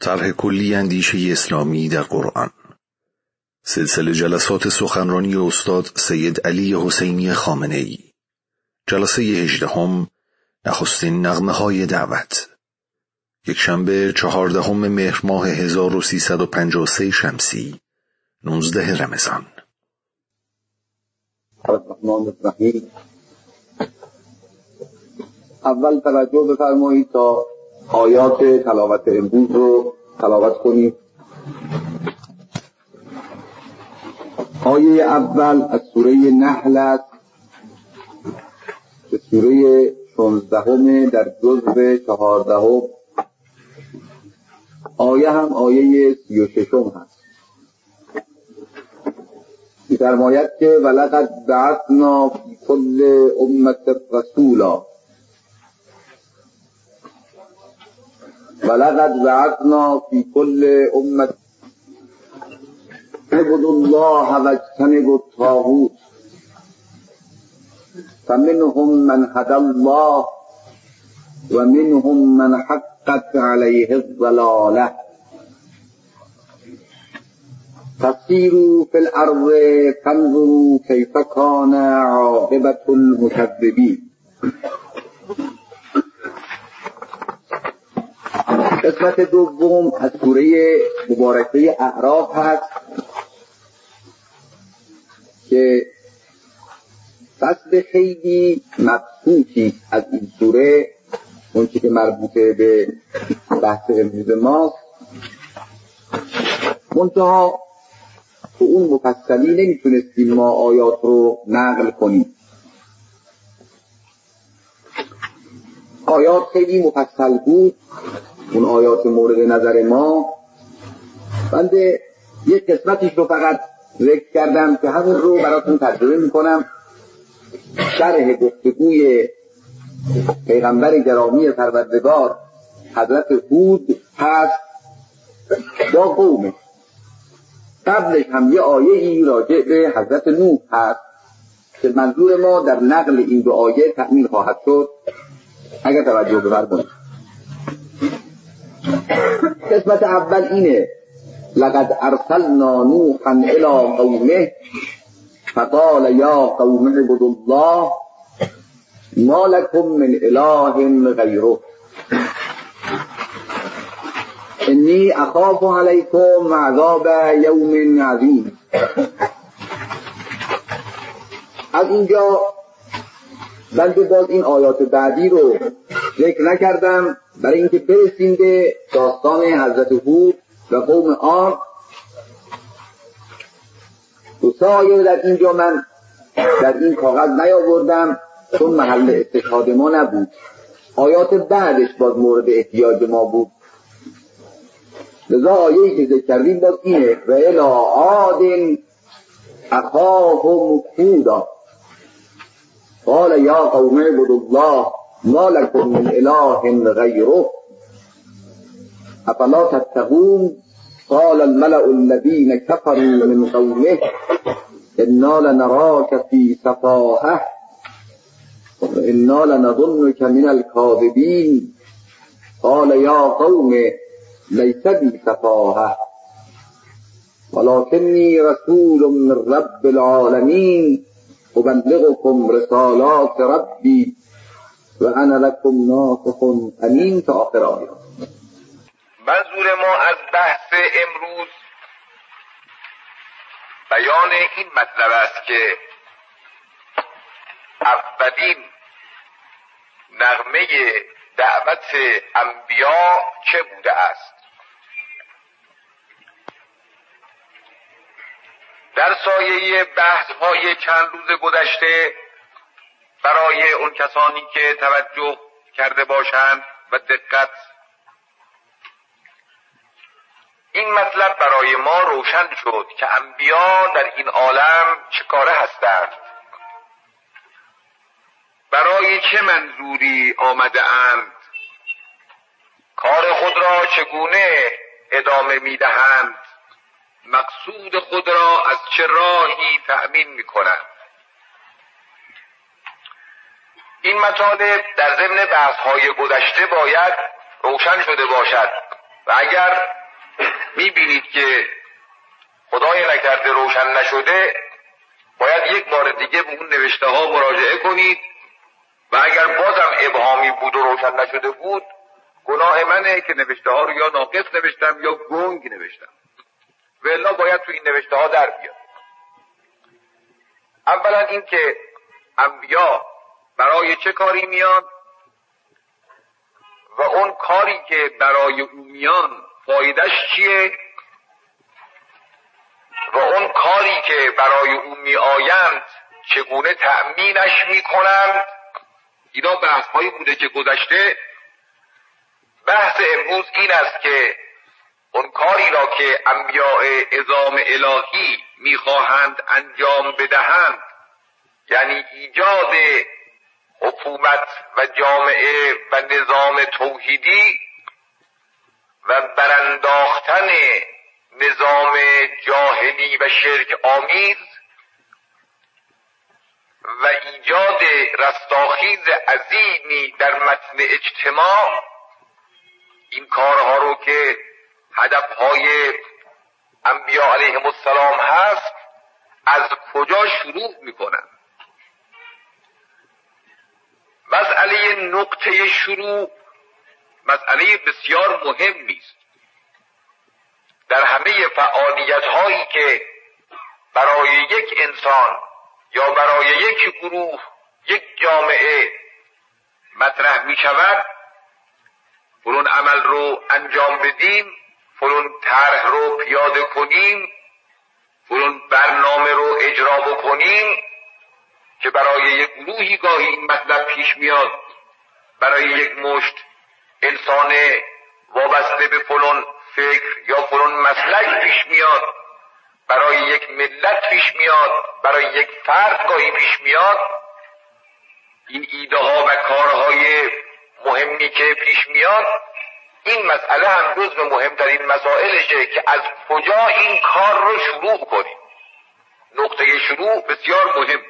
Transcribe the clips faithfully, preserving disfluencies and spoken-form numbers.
طرح کلی اندیشه اسلامی در قرآن. سلسله جلسات سخنرانی استاد سید علی حسینی خامنه‌ای. جلسه هجدهم، نخستین نغمه های دعوت. یک شنبه چهاردهم مهر ماه هزار و سیصد و پنجاه و سه شمسی، نوزده رمضان. الرحمن الرحیم. اول توجه بفرمایید تا آیات تلاوت امروز رو تلاوت کنید. آیه اول از سوره نحل است که سوره شانزدهم در جزء چهاردهم. آیه هم آیه سی و ششم هست. می‌فرماید که ولقد بعثنا فی کل امة رسولا ولقد بعثنا فی کل امة اعبدوا الله واجتنبوا الطاغوت فمنهم من هدی الله ومنهم من حقت علیه الضلاله فسیروا فی الارض فانظروا کیف کان عاقبة المکذبین. قسمت دوم از سوره مبارکه اعراف هست که فصل خیلی مبسوطی از این سوره، اون چیزی که مربوطه به بحث امروز ماست، منتها تو اون مفصلی نمیتونستیم ما آیات رو نقل کنیم. آیات خیلی مفصل بود، اون آیات مورد نظر ما. بنده یک قسمتیش رو فقط ذکر کردم که همون رو براتون ترجمه میکنم. شرح گفتگوی پیغمبر گرامی پروردگار حضرت هود هست با قومه. قبلش هم یه آیه‌ای راجع به حضرت نوح هست که منظور ما در نقل این دو آیه تأمین خواهد شد اگر توجه بفرمایید. قسمت اول اینه: لقد ارسلنا نوحا الی قومه فقال یا قوم اعبدوا الله ما لكم من اله غیره انی اخاف علیکم عذاب یوم عظیم. از اینجا بنده باز این آیات بعدی رو ذکر نکردم برای اینکه برسیم به داستان حضرت هود و قوم عاد. دو سه آیه در اینجا من در این کاغذ نیاوردم چون محل استشهاد ما نبود. آیات بعدش باز مورد احتیاج ما بود. لذا آیه‌ای که ذکر کردیم باز اینه: و الی عاد اخاهم هودا قال یا قوم اعبدوا الله ما لكم من اله غیره افلا تتقون قال الملأ الذين كفروا من قومه انا لنراك في سفاهة وانا لنظنك من الكاذبين قال یا قوم لیس بی سفاهة ولكنی رسول من رب العالمین ابلغکم رسالات ربی و انا لکم ناصح امین. تا آخر آیات. منظور ما از بحث امروز بیان این مطلب است که اولین نغمه دعوت انبیا چه بوده است. در سایه بحث های چند روز گذشته برای اون کسانی که توجه کرده باشند و دقت، این مطلب برای ما روشن شد که انبیا در این عالم چه کاره هستند، برای چه منظوری آمده اند، کار خود را چگونه ادامه میدهند، مقصود خود را از چه راهی تأمین میکنند. این مطالب در ضمن بحث‌های گذشته باید روشن شده باشد و اگر میبینید که خدای نکرده روشن نشده، باید یک بار دیگه به اون نوشته ها مراجعه کنید و اگر بازم ابهامی بود و روشن نشده بود، گناه منه که نوشته ها رو یا ناقص نوشتم یا گنگ نوشتم، و الا باید تو این نوشته ها در بیاد. اولا این که انبیا برای چه کاری میان و اون کاری که برای او میان فایدهش چیه و اون کاری که برای او می آیند چگونه تأمینش می کنند. اینا بحث هایی بوده که گذشته. بحث امروز این است که اون کاری را که انبیاء عظام الهی می خواهند انجام بدهند، یعنی ایجاد حکومت و جامعه و نظام توحیدی و برانداختن نظام جاهلی و شرک آمیز و ایجاد رستاخیز عظیمی در متن اجتماع، این کارها رو که هدفهای انبیاء علیهم السلام هست، از کجا شروع میکنن؟ مسئله نقطه شروع مسئله بسیار مهمی است. در همه فعالیت هایی که برای یک انسان یا برای یک گروه، یک جامعه مطرح می شود، فلان عمل رو انجام بدیم، فلان طرح رو پیاده کنیم، فلان برنامه رو اجرا بکنیم، که برای یک گروهی گاهی این مطلب پیش میاد، برای یک مشت انسان وابسته به فلان فکر یا فلان مسلک پیش میاد، برای یک ملت پیش میاد، برای یک فرد گاهی پیش میاد. این ایده ها و کارهای مهمی که پیش میاد، این مسئله هم جزو مهمترین مسائلشه که از کجا این کار رو شروع کنیم. نقطه شروع بسیار مهمه.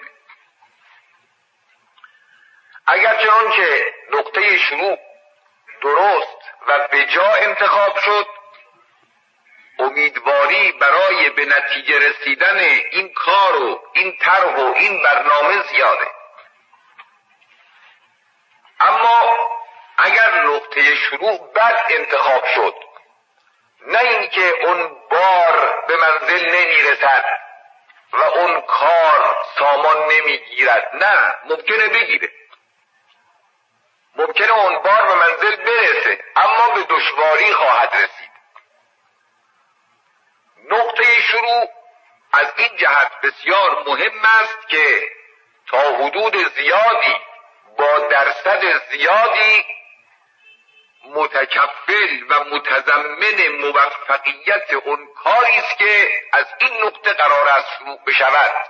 اگر چنان که نقطه شروع درست و به جا انتخاب شد، امیدواری برای به نتیجه رسیدن این کار و این طرح و این برنامه زیاده. اما اگر نقطه شروع بد انتخاب شد، نه اینکه اون بار به منزل نمیرسد و اون کار سامان نمیگیرد، نه، ممکنه بگیره، ممکنه اون بار به منزل برسه اما به دشواری خواهد رسید. نقطه شروع از این جهت بسیار مهم است که تا حدود زیادی با درصد زیادی متکفل و متضمن موفقیت اون کاری است که از این نقطه قرار است شروع بشود.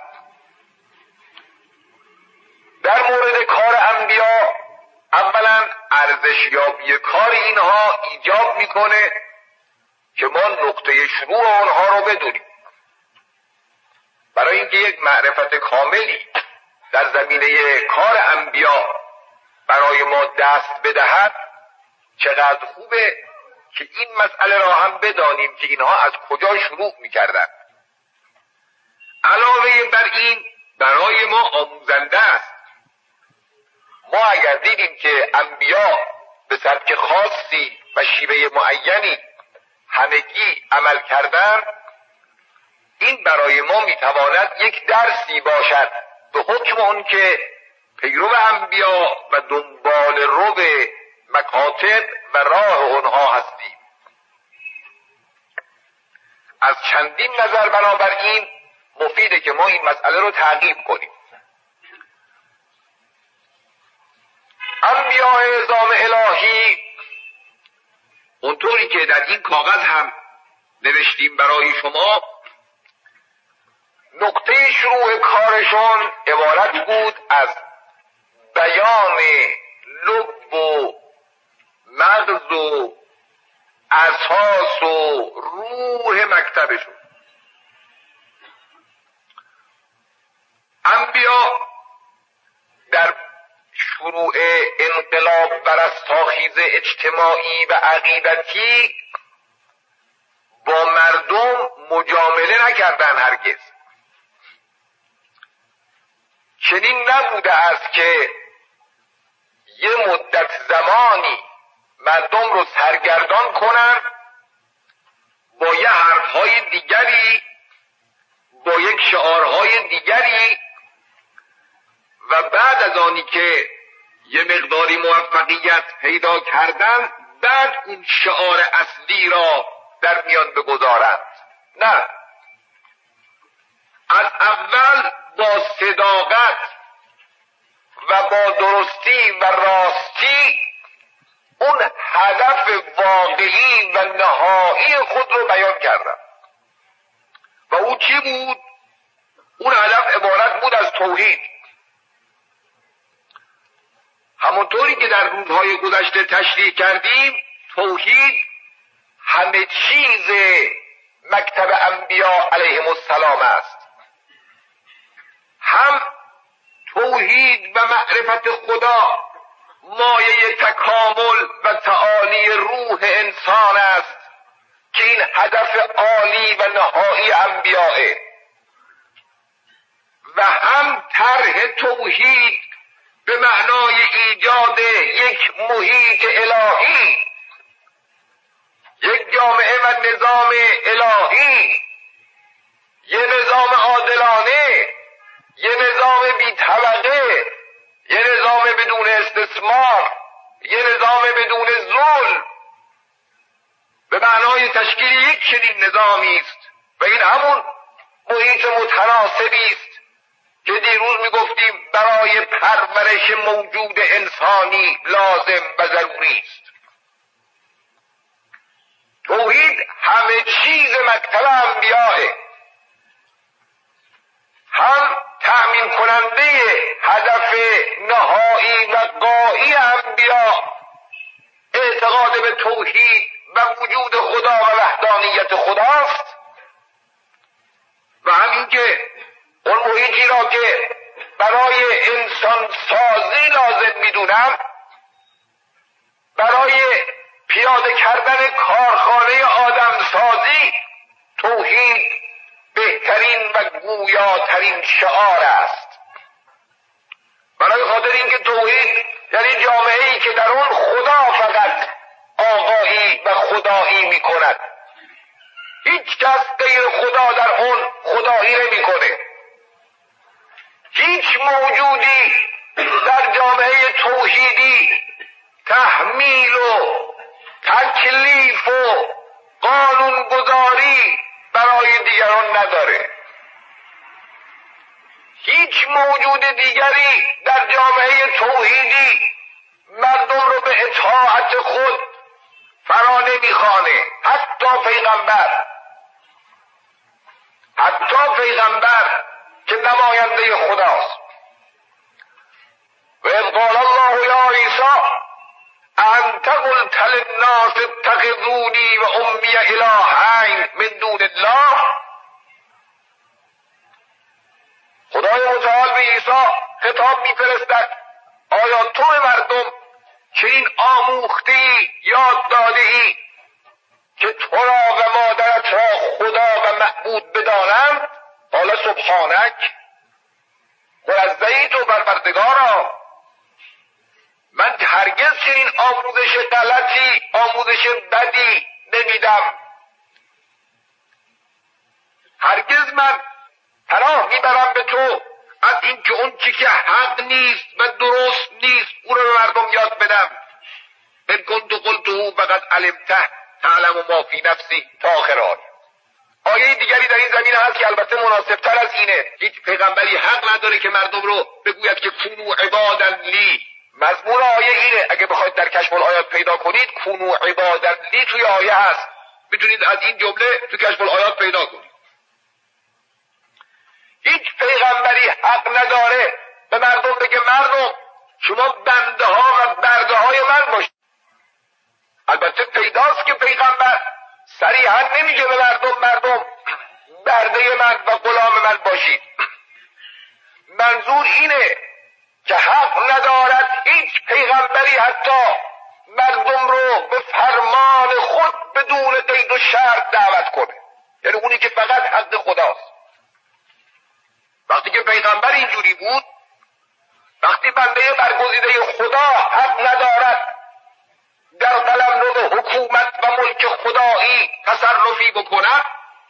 در مورد کار انبیا، اولا ارزشیابی کار اینها ایجاب میکنه که ما نقطه شروع آنها رو بدونیم. برای اینکه یک معرفت کاملی در زمینه کار انبیا برای ما دست بدهد، چقدر خوبه که این مسئله را هم بدانیم که اینها از کجا شروع میکردن. علاوه بر این برای ما آموزنده است. ما اگر دیدیم که انبیا به سبک خاصی و شیوه معینی همگی عمل کردن، این برای ما میتواند یک درسی باشد به حکم اون که پیرو انبیا و دنبال رو به مکاتب و راه اونها هستیم. از چندین نظر بنابراین مفیده که ما این مسئله رو تعقیب کنیم. انبیاء عظام الهی اونطوری که در این کاغذ هم نوشتیم برای شما، نقطه شروع کارشون عبارت بود از بیان لب و مغز و اساس و روح مکتبشون. انبیا در شروع انقلاب و رستاخیز اجتماعی و عقیدتی نکردن هرگز. چنین نبوده است که یه مدت زمانی مردم رو سرگردان کنن با یه حرفهای دیگری، با یک شعارهای دیگری، و بعد از آنی که یه مقداری موفقیت پیدا کردن بعد اون شعار اصلی را در میان بگذارند. نه، از اول با صداقت و با درستی و راستی اون هدف واقعی و نهایی خود رو بیان کردن. و اون چی بود؟ اون هدف عبارت بود از توحید. همونطوری که در روزهای گذشته تشریح کردیم، توحید همه چیز مکتب انبیا علیهم السلام است. هم توحید و معرفت خدا مایه تکامل و تعالی روح انسان است که این هدف عالی و نهایی انبیائه، و هم طرح توحید به معنای ایجاد یک محیط الهی، یک جامعه و نظام الهی، یه نظام عادلانه، یه نظام بی طبقه، یه نظام بدون استثمار، یه نظام بدون ظلم، به معنای تشکیل یک چنین نظامی است. و این همون محیط متناسبی است که دیروز میگفتیم برای پرورش موجود انسانی لازم و ضروری است. توحید همه چیز مکتب انبیاء، هم تأمین کننده هدف نهایی و غایی انبیاء، اعتقاد به توحید و وجود خدا و وحدانیت خداست، و همین که اون محیطی را که برای انسان سازی لازم میدونم، برای پیاده کردن کارخانه آدم سازی، توحید بهترین و گویاترین شعار است. برای خاطر اینکه توحید یعنی جامعه‌ای که در اون خدا فقط آقایی و خدایی میکند، هیچ کس غیر خدا در اون خدایی نمیکنه. هیچ موجودی در جامعه توحیدی تحمیل و تکلیف و قانون گذاری برای دیگران نداره. هیچ موجود دیگری در جامعه توحیدی مردم رو به اطاعت خود فرا نمیخوانه، حتی پیغمبر. حتی پیغمبر که نماینده خداست. و اذ قال الله یا عیسی انت قلت للناس اتخذونی و امی الهین من دون الله. خدای متعال به عیسی خطاب میفرستد: آیا تو مردم که این آموختی یاد داده ای که تو را و مادرت را خدا و معبود بدانند؟ قال سبحانک، منزهی تو پروردگارا، من هرگز چنین آموزش غلطی، آموزش بدی نمیدم. هرگز من پناه میبرم به تو از اینکه اون چی که حق نیست و درست نیست او رو به مردم یاد بدم. ان کنت قلته فقد علمته تعلم ما فی نفسی تا آخر آیه. آیه دیگری در این زمینه هست که البته مناسبتر از اینه. هیچ پیغمبری حق نداره که مردم رو بگوید که کونو عبادا لی. مضمون آیه اینه، اگه بخواید در کشف الآیات پیدا کنید کونو عبادا لی توی آیه هست، میتونید از این جمله تو کشف الآیات پیدا کنید. هیچ پیغمبری حق نداره به مردم بگه مردم شما بنده ها و برده های من باشید. البته پیداست که پیغمبر صریحا نمیگه به مردم مردم برده من و غلام من باشید. منظور اینه که حق ندارد هیچ پیغمبری حتی مردم رو به فرمان خود بدون قید و شرط دعوت کنه. یعنی اونی که فقط حق خداست. وقتی که پیغمبر اینجوری بود، وقتی بنده برگزیده خدا حق ندارد در قلمرو حکومت و ملک خدایی تصرفی بکند،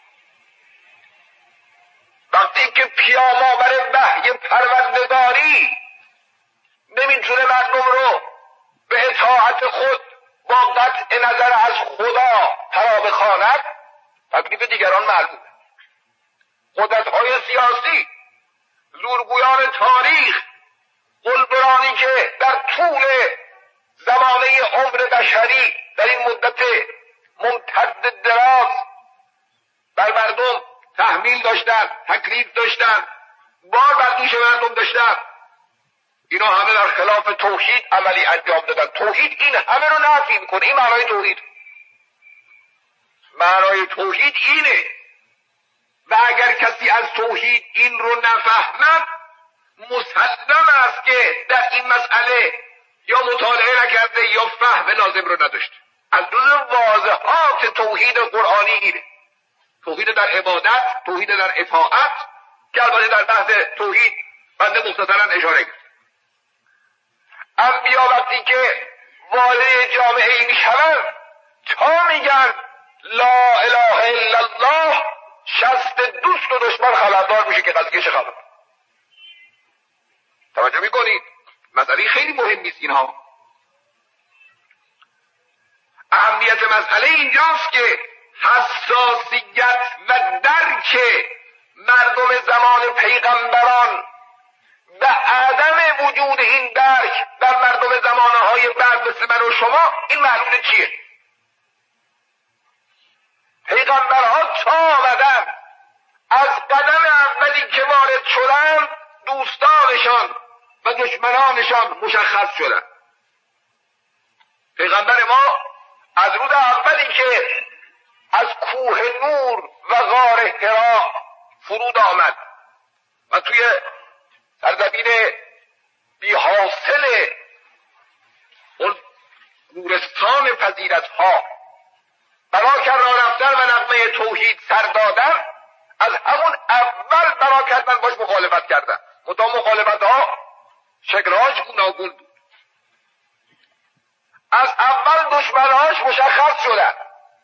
وقتی که پیام‌آور وحی پروردگاری نمیتونه مردم رو به اطاعت خود با قطع نظر از خدا فرا بخواند، تکلیف دیگران معلومه. قدرت‌های سیاسی، زورگویان تاریخ، قلدرانی که در طول زمانه عمر بشری در این مدت ممتد دراز بر مردم تحمیل داشتن، تکلیف داشتن، بار بر دوش مردم داشتن، اینا همه در خلاف توحید عملی انجام دادن. توحید این همه رو نفی میکنه. این معنای توحید. معنای توحید اینه. و اگر کسی از توحید این رو نفهمد، مسلم است که در این مسئله یا مطالعه نکرده یا فهم لازم رو نداشته. از جز واضحات توحید قرآنی اینه. توحید در عبادت، توحید در اطاعت، که البته در بحث توحید بنده مختصرا اشاره کرد. انبیا وقتی که وارد جامعه ای میشوند تا میگن لا اله الا الله، شست دوست و دشمن خبردار میشه که قضیه چه خبر. توجه میکنید؟ مسئله خیلی مهم نیست اینها. اهمیت مسئله اینجاست که حساسیت و درک مردم زمان پیغمبران و عدم وجود این درک در مردم زمانهای بعد مثل من و شما، این معلوم چیه؟ پیغمبرها تا آمدن از قدم اولی که وارد شدن دوستانشان و دشمنانشان مشخص شدن. پیغمبر ما از روز اولی که از کوه نور و غار حرا فرود آمد و توی سرزمین بی حاصل اون گورستان فضیلت‌ها برا کردن رفتن و نغمه توحید سر دادن، از همون اول برا کردن باش مخالفت کردن. منتها مخالفت ها شکلهاش گوناگون بود. از اول دشمنهاش مشخص شدن.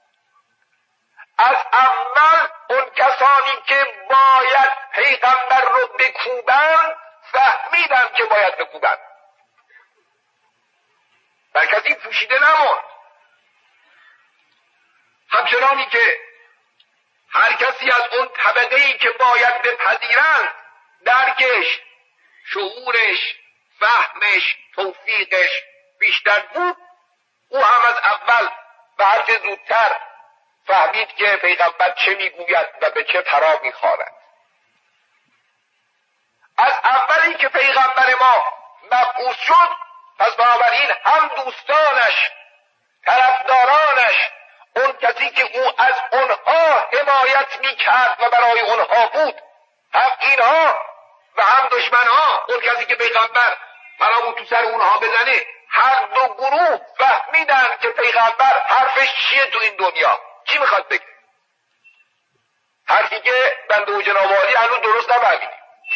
از اول اون کسانی که باید پیغمبر رو بکوبند فهمیدن که باید بکوبند. بر کسی پوشیده نموند. همچنانی که هر کسی از اون طبقه‌ای که باید بپذیرند درکش، شعورش، فهمش، توفیقش بیشتر بود، او هم از اول و هر چه زودتر فهمید که پیغمبر چه میگوید و به چه فرا میخواند. از اولی که پیغمبر ما مبعوث شد، پس بنابراین هم دوستانش، طرفدارانش، اون کسی که او از اونها حمایت میکرد و برای اونها بود، هم اینها و هم دشمنها، اون کسی که پیغمبر برای بود تو سر اونها بزنه، هر دو گروه فهمیدن که پیغمبر حرفش چیه تو این دنیا، چی میخواد بگه. حرفی که بنده و جناب عالی هنوز درست نفهمیدیم.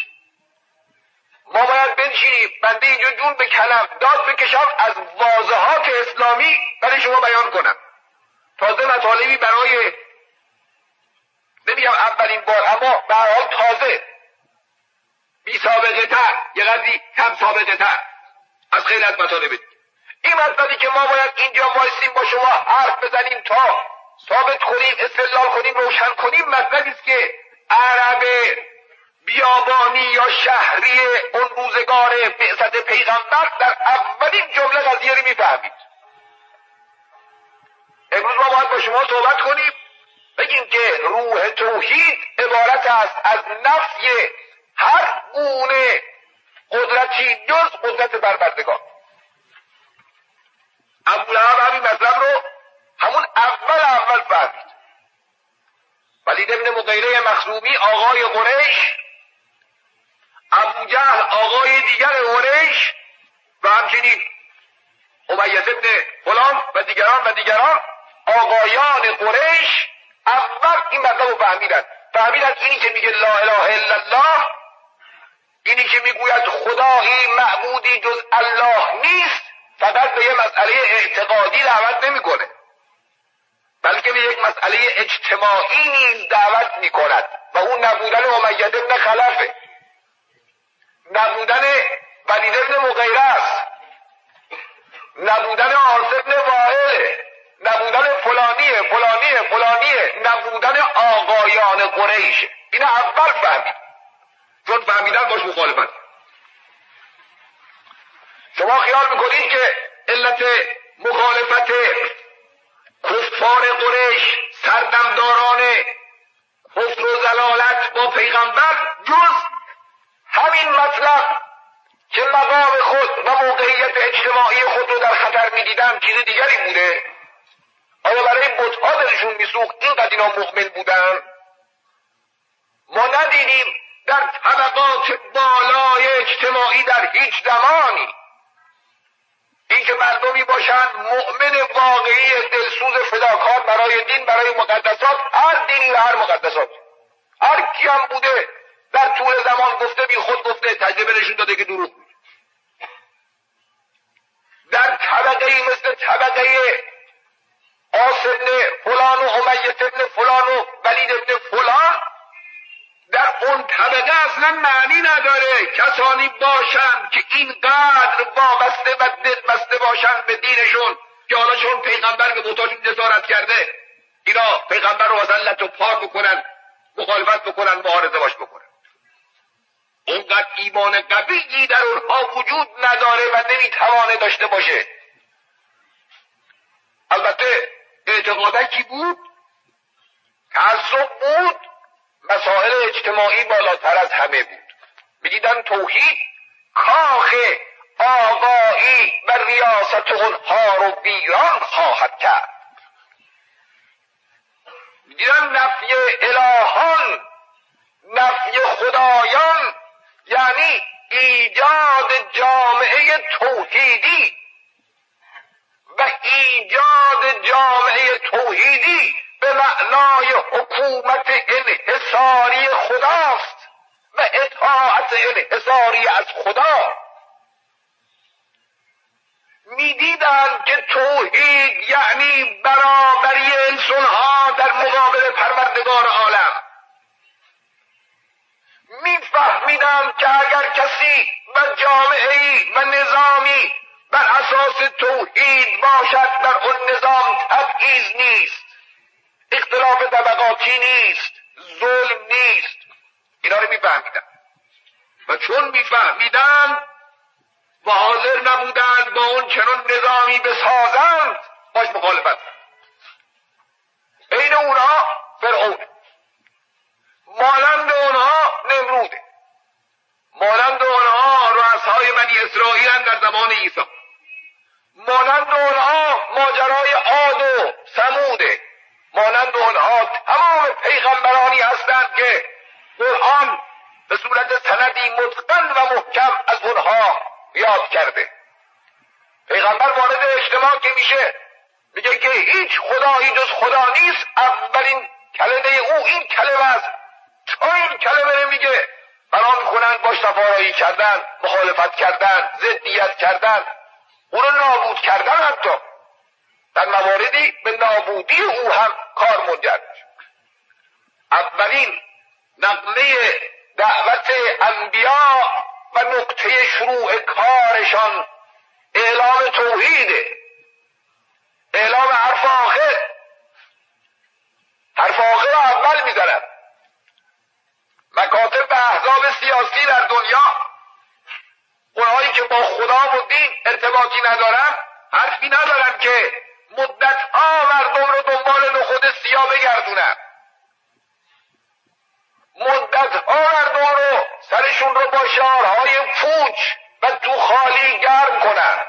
ما باید بنشینیم، بنده اینجا جون بکنم، داد بکشم، از واضحات اسلامی برای شما بیان کنم. تازه مطالبی برای، نمیگم اولین بار، اما به هر حال تازه، بی سابقه تر، یه قدری کم سابقه تر از خیلی از مطالب. این مطلبی که ما باید اینجا وایسیم با شما حرف بزنیم تا ثابت کنیم، استدلال کنیم، روشن کنیم، مطلبی است که عرب بیابانی یا شهری اون روزگار بعثت پیغمبر در اولین جمله قضیه رو میفهمید. امروز ما باید با شما صحبت کنیم، بگیم که روح توحید عبارت است از نفی هر گونه قدرتی جز قدرت پروردگار. ابولهب همین مطلب رو همون اول اول فهمید. ولید ابن مغیره مخزومی آقای قریش، ابو جهل آقای دیگر قریش و همچنین امیه ابن فلان و دیگران و دیگران آقایان قریش اول اول این مطلب رو فهمیدن فهمیدن اینی که میگه لا اله الا الله، اینی که میگوید خدایی معبودی جز الله نیست، فقط به یه مسئله اعتقادی دعوت نمیکنه، بلکه به یک مسئله اجتماعی نیز دعوت میکند و اون نبودن امیه بن خلفه، نبودن ولید بن مغیره است، نبودن عاص بن وائل، نبودن فلانیه فلانیه فلانیه، نبودن آقایان قریش. این اول فهمید، چون فهمیدن باش مخالفت. شما خیال میکنید که علت مخالفت کفار قریش سردمداران کفر و ضلالت با پیغمبر جز همین مطلب که مقام خود و موقعیت اجتماعی خود رو در خطر میدیدن چیز دیگری بوده؟ آیا برای بت‌ها دلشون میسوخت اینقدر اینا مؤمن بودن؟ ما ندیدیم در طبقات بالای اجتماعی در هیچ زمانی این که مردمی باشن مؤمن واقعی دلسوز فداکار برای دین، برای مقدسات، هر دینی و هر مقدسات، هر کی هم بوده در طول زمان گفته بی خود گفته، تجربه نشون داده که دروغ میگه. در طبقه مثل طبقه عاص بن فلان و امیه بن فلان و ولید بن فلان، در اون طبقه اصلا معنی نداره کسانی باشن که اینقدر وابسته و دلبسته باشن به دینشون که حالا چون پیغمبر به بتاشون جسارت کرده اینا پیغمبر رو مثلا لط و پار بکنن، مخالفت بکنن، معارضه باش بکنن. اونقدر ایمان قوی در اونها وجود نداره و نمیتوانه داشته باشه. البته اعتقادکی بود، تعصب بود، مسائل اجتماعی بالاتر از همه بود. می‌دیدن توحید کاخ آقایی و ریاست اونها رو ویران خواهد کرد. می‌دیدن نفی الهان، نفی خدایان، یعنی ایجاد جامعه توحیدی و ایجاد جامعه توحیدی به معنای حکومت انحصاری خداست و اطاعت انحصاری از خدا. میدیدند که توحید یعنی برابری انسانها در مقابل پروردگار عالم. میفهمیدند که اگر کسی و جامعه‌ای و نظامی بر اساس توحید باشد، در اون نظام تبعیض نیست، اختلاف طبقاتی نیست، ظلم نیست. اینا رو میفهمیدن و چون میفهمیدن و حاضر نبودند با اون چنان نظامی بسازند، باش مخالفت. بین اونها فرعون، مانند اونها نمروده، مانند اونها رؤسای بنی اسرائیل در زمان عیسی، مانند اونها ماجرای عاد و ثموده، مانند اونها تمام پیغمبرانی هستند که قرآن به صورت سندی متقن و محکم از اونها یاد کرده. پیغمبر وارد اجتماع که میشه میگه که هیچ خدایی جز خدا نیست، اولین کلمه او این کلمه است. تا این کلمه میگه بنا میکنن باش تفارایی کردن، مخالفت کردن، ضدیت کردن، اونو نابود کردن، حتی در مواردی به نابودی او هم کار منجر میشه. اولین نقله دعوت انبیا و نقطه شروع کارشان اعلام توحیده، اعلام حرف آخر. حرف آخر رو اول میزنن. مکاتب و احزاب سیاسی در دنیا، اونهایی که با خدا و دین ارتباطی ندارن، حرفی ندارن که مدت‌ها مردم رو دنبال نخود سیاه بگردونن، مدت‌ها مردم رو سرشون رو با شعارهای پوچ و تو خالی گرم کنن،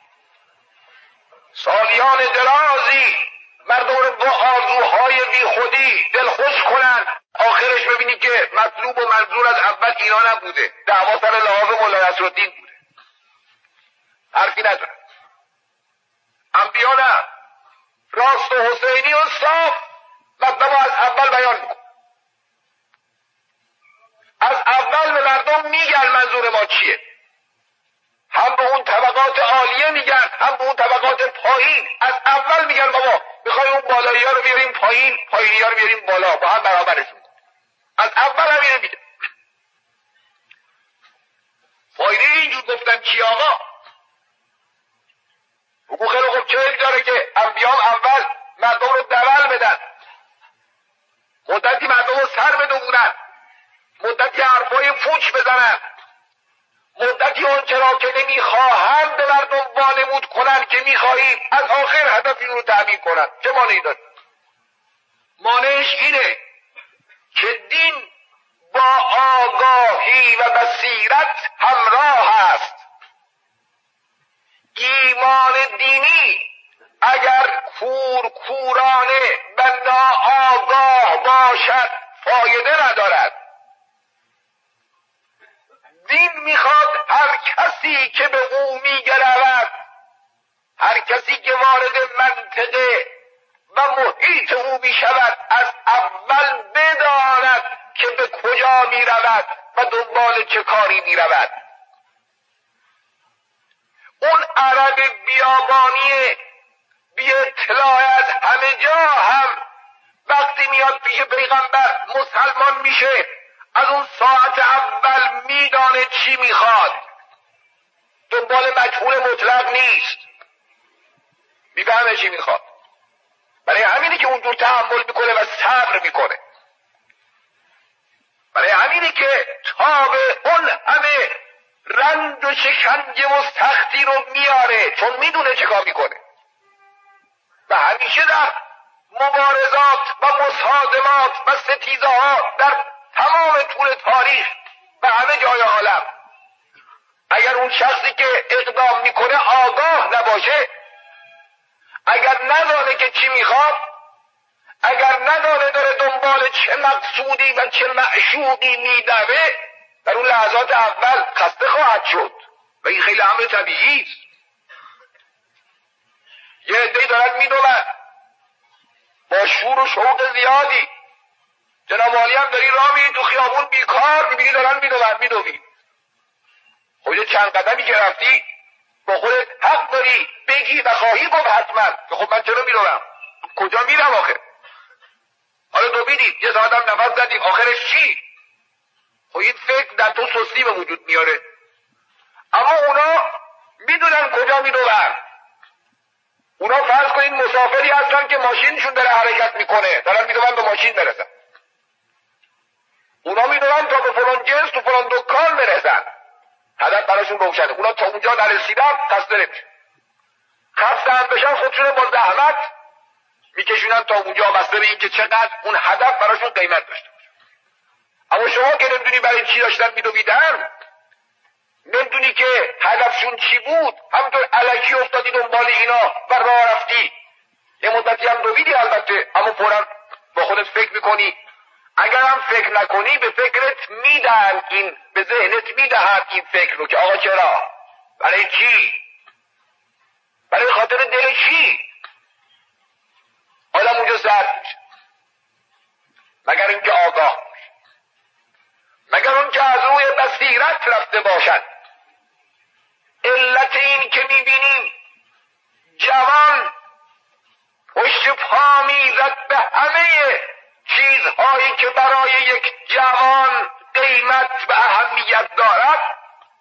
سالیان درازی مردم رو با آرزوهای بی خودی دلخوش کنن، آخرش ببینی که مطلوب و منظور از اول اینا نبوده، دعوا سر لحاظ مولا نصرالدین بوده. حرفی ندارن. انبیا نه، راست و حسینی و صاف مطلب از اول ما چیه. هم به اون طبقات عالیه میگن، هم به اون طبقات پایین. از اول میگن بابا میخوای اون بالایی ها رو بیاریم پایین، پایینی ها رو بیاریم بالا، با هم برابرشون. از اول همینه میگن. فایده اینجور گفتن چی آقا؟ بگو خیلی خوب چه داره که انبیام اول مردم رو دول بدن، مدتی مردم رو سر بدونن، مدتی حرفای پوچ بزنن، مدتی اون چرا که نمیخواهند به مردم وانمود کنن که میخواهیم، از آخر هدف این رو تعمین کنن. چه مانعی داره؟ مانعش اینه که دین با آگاهی و بصیرت همراه است. ایمان دینی اگر کور کورانه و ناآگاه باشد فایده ندارد. دین میخواد هر کسی که به او میگرود، هر کسی که وارد منطقه و محیط او میشود، از اول بداند که به کجا میرود و دنبال چه کاری میرود. اون عرب بیابانی بی اطلاع از همه جا هم وقتی میاد پیش پیغمبر مسلمان میشه، از اون ساعت اول میدانه چی میخواد، دنبال مجهول مطلق نیست، میفهمه چی میخواد. برای همینی که اونجور تحمل میکنه و صبر میکنه. برای همینی که تا به اون همه رنج و شکنجه و سختی رو میاره، چون میدونه چه کار میکنه. و همیشه در مبارزات و مصادمات و ستیزه ها در تمام طول تاریخ و همه جای عالم، اگر اون شخصی که اقدام میکنه آگاه نباشه، اگر ندانه که چی میخواد، اگر ندانه داره دنبال چه مقصودی و چه معشوقی میدوه، در اون لحظات اول خسته خواهد شد و این خیلی امر طبیعی است. یه عده‌ای دارن میدونن با شور و شوق زیادی، جناب عالی هم داری راه میری تو خیابون بیکار میبینی دارن میدونن میدوی. خب یه چند قدمی که رفتی با خودت حق داری بگی و خواهی گفت حتما که خب من چرا میدونم، کجا میرم آخه؟ حالا دویدی یه ساعت هم نفس زدی، آخرش چی؟ خب این فکر در تو سستی به وجود میاره. اما اونا میدونن کجا میدونن. اونا فرض کنید مسافری هستن که ماشینشون داره حرکت میکنه، دارن میدونن به ماشین برسن. اونا میدونن تا به فلان جنس تو فلان دکان برسن، هدف براشون روشنه. اونا تا اونجا نرسیدن خسته نمیشن، خسته هم بشن خودشون با زحمت میکشونن تا اونجا، بسته به این که چقدر اون هدف براشون قیمت داشته باشه. اما شما که نمیدونی برای چی داشتن میدویدن، نمیدونی که هدفشون چی بود، همینطور الکی افتادی دنبال اینا و راه رفتی. یه مدتی هم دویدی البته، اما فوراً با خودت فکر میکنی. اگر هم فکر نکنی به فکرت میدن، این به ذهنت میدهد این فکر رو که آقا چرا؟ برای چی؟ برای خاطر دل چی؟ آدم اونجا سرد میشه. مگر اینکه آگاه باشه، مگر اون که از روی بصیرت رفته باشد. علت این که میبینیم جوان پشت پا میزد به همه چیزهایی که برای یک جوان قیمت و اهمیت دارد،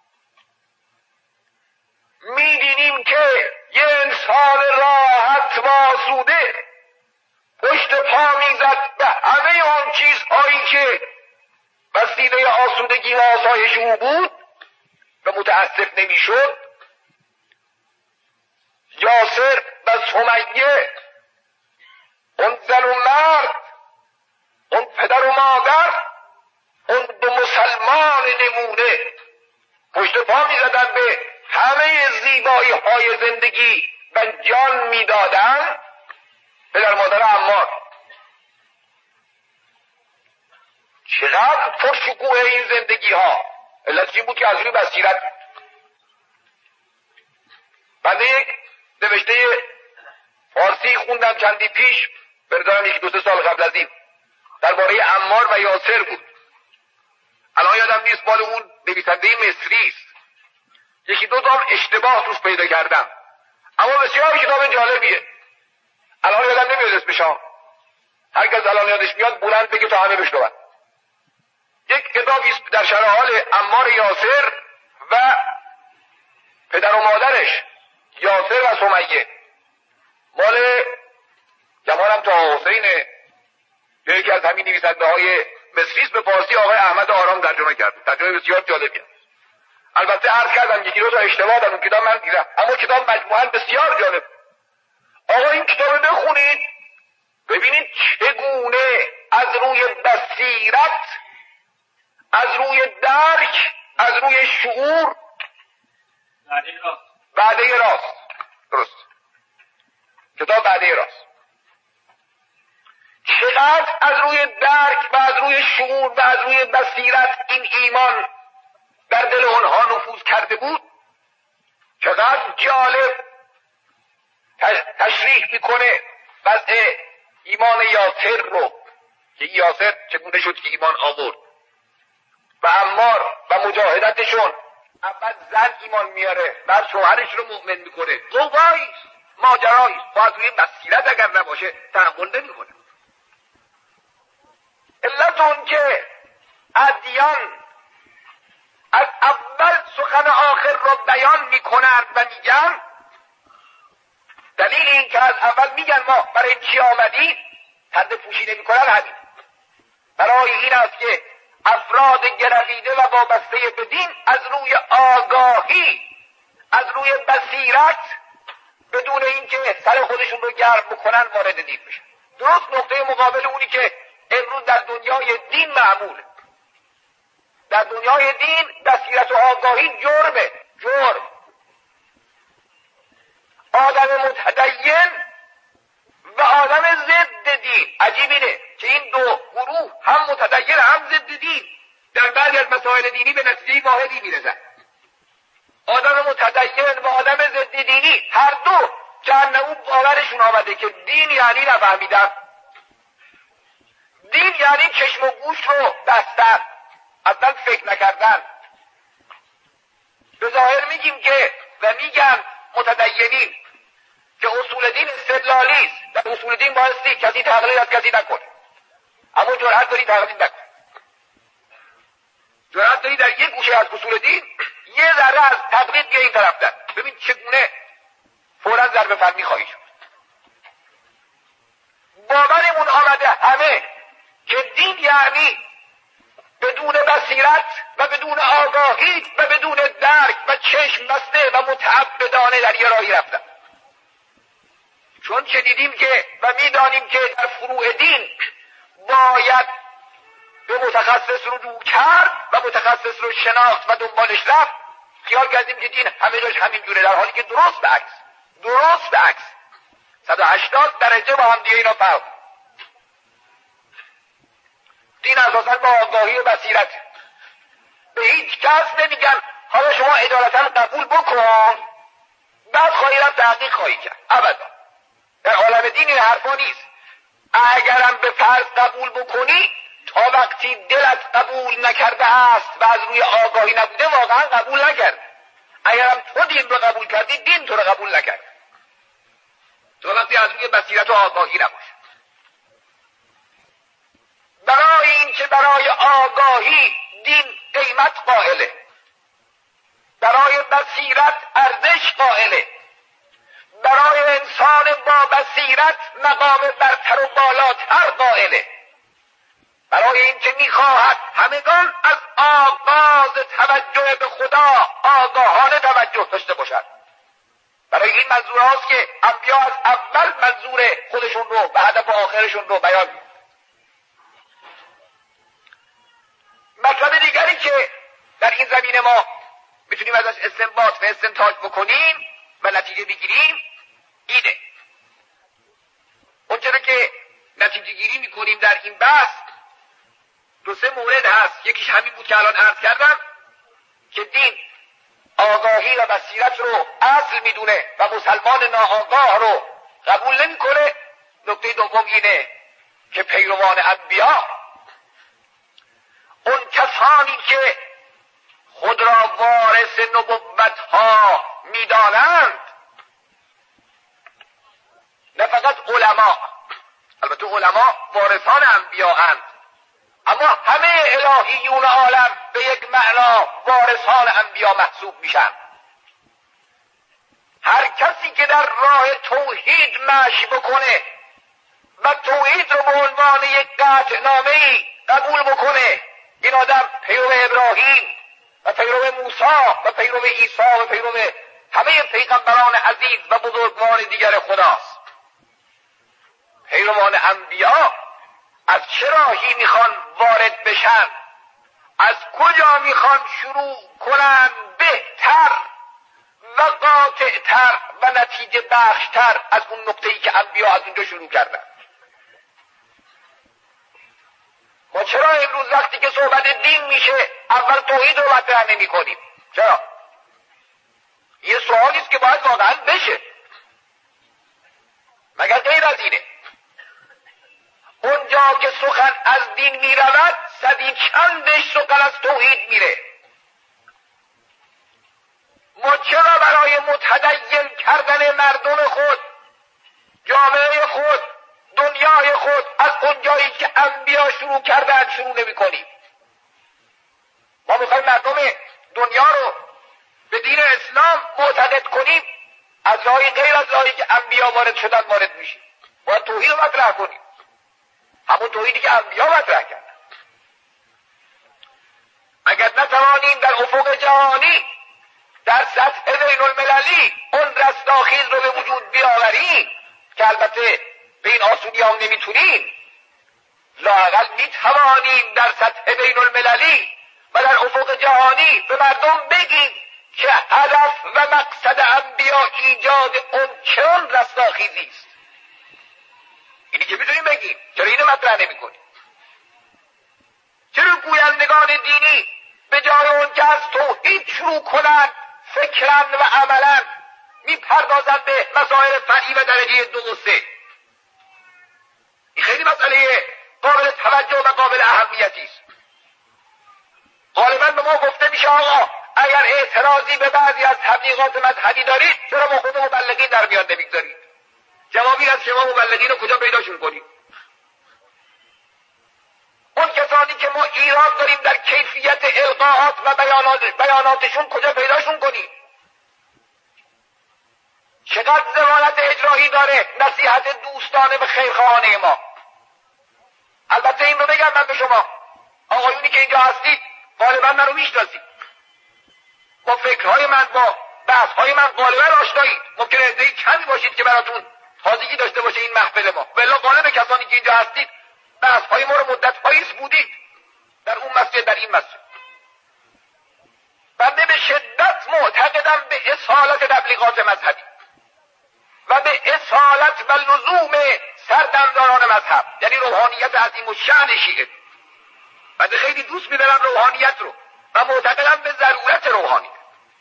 میبینیم که یه انسان راحت و آسوده پشت پا میزد به همه آن چیزهایی که وسیله آسودگی و آسایش او بود و متاسف نمیشد. یاسر و سمیه، اون زن و مرد، اون پدر و مادر، اون دو مسلمان نمونه پشت پا میزدن به همه زیبایی های زندگی و جان میدادن. پدر مادر عمار چقدر پرشکوه این زندگی ها، علت این بود که از روی بصیرت. بنده یک نوشته فارسی خوندم چندی پیش، بردارم یکی دو سه سال قبل از این، درباره عمار و یاسر بود. الان یادم نیست مال اون نویسنده مصری است، یکی دو تا اشتباه توش پیدا کردم، اما بسیار کتاب جالبیه. الان یادم نمیاد اسمش، هر کس الان یادش میاد بلند بگه تا همه بشنون. یک کتابی است در شرح حال عمار یاسر و پدر و مادرش یاسر و سمیه، مال گمانم تا حسین یکی از همین نویسنده های مصری به فارسی آقای احمد آرام ترجمه کرد. ترجمه بسیار جالبیه. البته عرض کردم یکی دو تا اشتباه در اون کتاب من دیدم، اما کتاب مجموعاً بسیار جالب. آقا این کتاب رو بخونید ببینید چگونه از روی بصیرت، از روی درک، از روی شعور بعده راست بعده راست درست کتاب بعده راست چقدر از روی درک و از روی شعور و از روی بصیرت این ایمان در دل اونها نفوذ کرده بود. چقدر جالب تشریح میکنه وضع ایمان یاسر رو که یاسر چگونه شد که ایمان آورد و عمار و مجاهدتشون. اول زن ایمان میاره، بعد شوهرش رو مؤمن میکنه. قواییست، ماجراییست. و از روی بصیرت اگر نباشه تحمل نمیکنه. علت اون که ادیان از اول سخن آخر رو بیان میکنند و میگن، دلیل این که از اول میگن ما برای چی آمدیم، پرده پوشی نمیکنن همین. برای این است که افراد گرویده و وابسته به دین از روی آگاهی، از روی بصیرت، بدون اینکه سر خودشون رو گرم بکنن وارد دین بشن. درست نقطه مقابل اونی که امروز در دنیای دین معموله. در دنیای دین بصیرت و آگاهی جرمه، جرم. آدم متدین و آدم ضد دین. عجیب اینه که این دو گروه هم متدین هم ضد دین در بعضی از مسائل دینی به نتیجه واحدی میرسن. آدم متدین و آدم ضد دینی هر دو جهنم باورشون آمده که دین یعنی نفهمیدن، دین یعنی چشم و گوش رو بستن، اصلا فکر نکردن. به ظاهر میگیم که و میگن متدینین که اصول دین استدلالی است. در اصول دین بایستی کسی تقلید از کسی نکنه، اما جرأت داری تقلید نکنه. جرأت داری در یک گوشه از اصول دین یه ذره از تقلید بیا این طرف در. ببین چگونه فوراً ضربه فهمی خواهی شد. باورمون آمده همه که دین یعنی بدون بصیرت و بدون آگاهی و بدون درک و چشم بسته و متعبدانه در یه راهی رفتن. چون چه دیدیم که و میدانیم که در فروع دین باید به متخصص رجوع کرد و متخصص رو شناخت و دنبالش رفت، خیال کردیم که دین همه جاش همین جوره، در حالی که درست به عکس، درست به عکس صد و هشتاد درجه با هم دیگه اینا فرق. دین اساساً با آگاهی و بصیرت. به هیچ کس نمیگن حالا شما عدالتا قبول بکن بعد خواهی رفت تحقیق خواهی کرد. ابدا. در عالم دین این حرفا نیست. اگرم به فرض قبول بکنی تا وقتی دلت قبول نکرده است و از روی آگاهی نبوده واقعا قبول نکرد. اگرم تو دین رو قبول کردی دین تو رو قبول نکرد. تو وقتی از روی بصیرت و آگاهی نباشه. برای این که برای آگاهی دین قیمت قائله، برای بصیرت ارزش قائله، برای انسان با بصیرت مقام برتر و بالاتر قائله، برای این که میخواهد همگان از آغاز توجه به خدا آگاهانه توجه داشته باشد. برای این منظور هاست که انبیا از اول منظور خودشون رو و هدف آخرشون رو بیان می‌کنند. مطلب دیگری که در این زمینه ما میتونیم ازش استنباط و استنتاج بکنیم و نتیجه بگیریم اینه. اونچه که نتیجه گیری میکنیم در این بحث دو سه مورد هست. یکیش همین بود که الان عرض کردم که دین آگاهی و بصیرت رو اصل میدونه و مسلمان ناآگاه رو قبول نمیکنه. نکته دوم اینه که پیروان انبیا اون کسانی که خود را وارث نبوت ها میدانند نه فقط علما، البته علما وارثان انبیاءند، اما همه الهیون عالم به یک معنا وارثان انبیا محسوب میشن. هر کسی که در راه توحید مشی بکنه و توحید رو به عنوان یک قطعنامه‌ای قبول بکنه، این آدم پیرو ابراهیم و پیرو موسی و پیرو عیسی و پیرو همه پیغمبران عزیز و بزرگوار دیگر خداست. پیروان انبیا از چه راهی میخوان وارد بشن؟ از کجا میخوان شروع کنن بهتر و قاطعتر و نتیجه بخشتر از اون نقطه‌ای که انبیا از اونجا شروع کردن؟ ما چرا امروز وقتی که صحبت دین میشه اول توحید رو مطرح نمی کنیم؟ چرا؟ یه سوالی است که باید واقعا بشه، مگر غیر از اینه؟ اونجا که سخن از دین می رود صدی چندش سخن از توحید میره. ما چرا برای متدین کردن مردم خود، جامعه خود، دنیای خود از اونجایی که انبیا شروع کردن شروع نمی کنیم؟ ما میخوایم مردم دنیا رو به دین اسلام معتقد کنیم، از راهی غیر از راهی که انبیا وارد شدن وارد میشیم. باید توحید رو مطرح کنیم، همون توحیدی که انبیا مطرح کردن. اگر نتوانیم در افق جهانی در سطح بین المللی اون رستاخیز رو به وجود بیاوریم که البته به این آسونی هم نمیتونیم، لااقل میتوانیم در سطح بین المللی و در افق جهانی به مردم بگیم که هدف و مقصد انبیا ایجاد اون چون رستاخیزی است. اینی که میتونیم بگیم. چرا اینو مطرح نمی کنیم؟ چرا گویندگان دینی به جای اون که از توحید شروع کنند فکرن و عملا میپردازند به مسائل فرعی و درجه دو و سه؟ این خیلی مسئله قابل توجه و قابل اهمیتی است. غالبا به ما گفته میشه آقا اگر اعتراضی به بعضی از تبلیغات مذهبی دارید چرا با خود مبلغین در میان نمیگذارید؟ جوابی از شما مبلغین رو کجا پیداشون کنید؟ اون کسانی که ما ایراد داریم در کیفیت القاءات و بیانات بیاناتشون کجا پیداشون کنیم؟ چقدر ضمانت اجرایی داره نصیحت دوستانه به خیرخواهانه ما؟ البته این رو بگم من به شما آقایونی که اینجا هستید غالبا من رو میشناسید، با فکرهای من با بحثهای من غالبا آشنایید. ممکنه عده‌ای کمی باشید که براتون تازگی داشته باشه این محفل ما، ولی غالب کسانی که اینجا هستید بحثهای ما رو مدت‌هایی بودید در اون مسجد در این مسجد. بنده به شدت معتقدم به اصالت تبلیغات مذهبی و به اصالت و لزوم سردمداران مذهب، یعنی روحانیت عظیم الشأن شیعه. بنده خیلی دوست می‌دارم روحانیت رو و معتقدم به ضرورت روحانیت.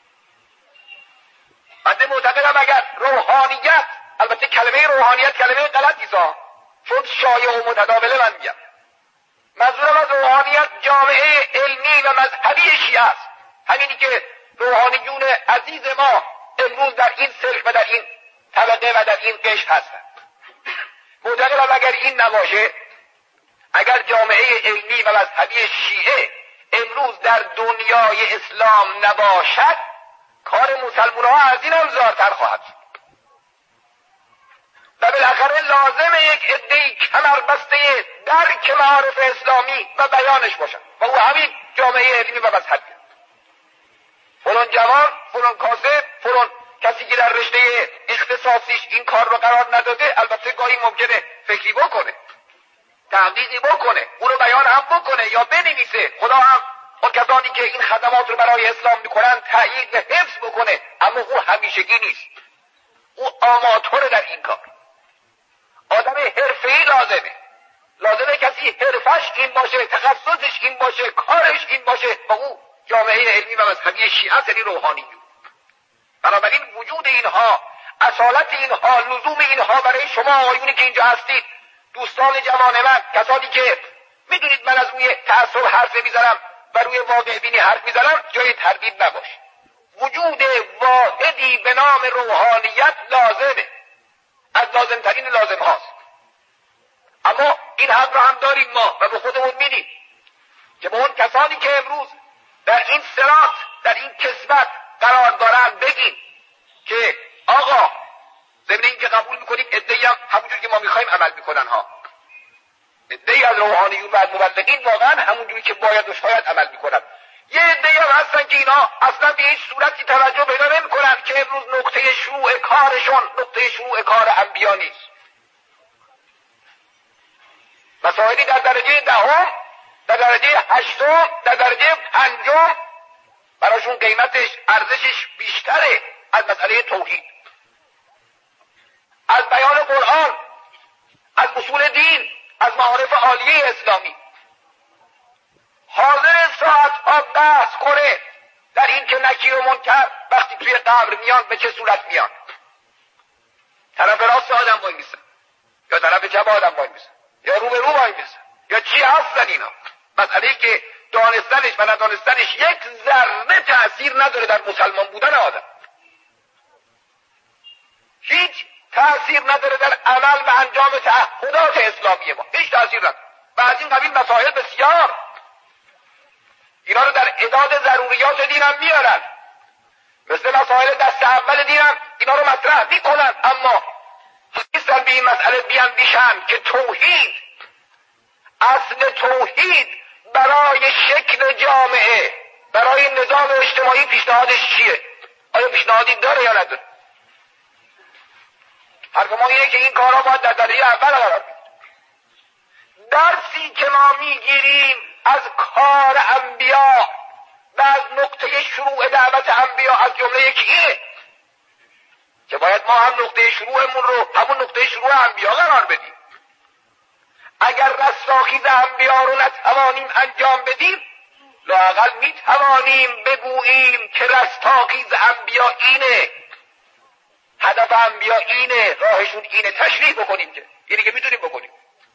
بنده معتقدم اگر روحانیت، البته کلمه روحانیت کلمه غلطی است چون شایع و متداوله من میگم، منظورم از روحانیت جامعه علمی و مذهبی شیعه است، همینی که روحانیون عزیز ما امروز در این سلک و در این طبقه و در این قشر هستند. معتقدم اگر این نباشه، اگر جامعه علمی و مذهبی شیعه امروز در دنیای اسلام نباشد، کار مسلمان‌ها از این هم زارتر خواهد شد و بالاخره لازمه یک عده‌ای کمربسته درک معارف اسلامی و بیانش باشد و او همین جامعه علمی و مذهبی. فلان جوان، فلان کاسب، فلان کسی که در رشته اختصاصیش این کار رو قرار نداده، البته گاهی ممکنه فکری بکنه، تحقیقی بکنه، او رو بیان هم بکنه یا بنویسه، خدا هم اون کسانی که این خدمات رو برای اسلام میکنن تأیید و حفظ بکنه، اما او همیشگی نیست، او آماتور در این کار. آدم حرفه‌ای لازمه، لازمه کسی حرفش این باشه، تخصصش این باشه، کارش این باشه و او جامعه علمی و مذهبی شیعه سری روحانیون. بنابراین وجود اینها، اصالت اینها، لزوم اینها برای شما آقایونی که اینجا هستید، دوستان جوان من، کسانی که میدونید من از روی تعصب حرف میزنم و روی واقع بینی حرف میزنم، جای تردید نباشه. وجود واحدی به نام روحانیت لازمه، از لازم ترین لازم هاست. اما این حق را هم داریم ما و به خودمون میدیم که به اون کسانی که امروز در این صراط، در این کسبت قرار دارن بگیم که آقا ضمن این که قبول میکنیم عده‌ای هم همونجور که ما میخوایم عمل میکنن ها، عده‌ای از روحانیون و از مبلغین واقعا همونجوری که باید و شاید عمل میکنن. یه عده‌ای هم هستن که اینا اصلا به هیچ صورتی توجه پیدا نمیکنن که امروز نقطه شروع کارشون نقطه شروع کار انبیا نیست. مسائلی در درجه دهم، در درجه هشتم، در درجه پنجم براشون قیمتش ارزشش بیشتره از مسئله توحید، از بیان قرآن، از اصول دین، از معارف عالیه اسلامی. حاضر ساعت ها بحث کنه در این که نکیر و منکر وقتی توی قبر میان به چه صورت میان، طرف راست آدم وای میسن یا طرف چپ آدم وای میسن یا رو به رو وای میسن یا چی هستن اینا. مسئله که دانستنش و ندانستنش یک ذره تأثیر نداره در مسلمان بودن آدم، هیچ تأثیر نداره در عمل و انجام تعهدات اسلامی ما، هیچ تأثیر نداره. و از این قبیل مسائل بسیار، اینا رو در اعداد ضروریات دین هم میارن، مثل مسائل دست اول دین هم اینا رو مطرح میکنن، اما نیستن به این مسئله بیاندیشن که توحید، اصل توحید برای شکل جامعه، برای نظام اجتماعی پیشنهادش چیه؟ آیا پیشنهادی داره یا نداره؟ حرف ما اینه که این کارها باید در درجه اول قرار بگیره. درسی که ما میگیریم از کار انبیا و از نقطه شروع دعوت انبیا از جمله یکی اینه که باید ما هم نقطه شروعمون رو همون نقطه شروع انبیا قرار بدیم. اگر رستاخیز انبیا رو نتوانیم انجام بدیم، لااقل میتوانیم بگوییم که رستاخیز انبیا اینه، هدف انبیا اینه، راهشون اینه، تشریح بکنیم که اینی که میتونیم بکنیم.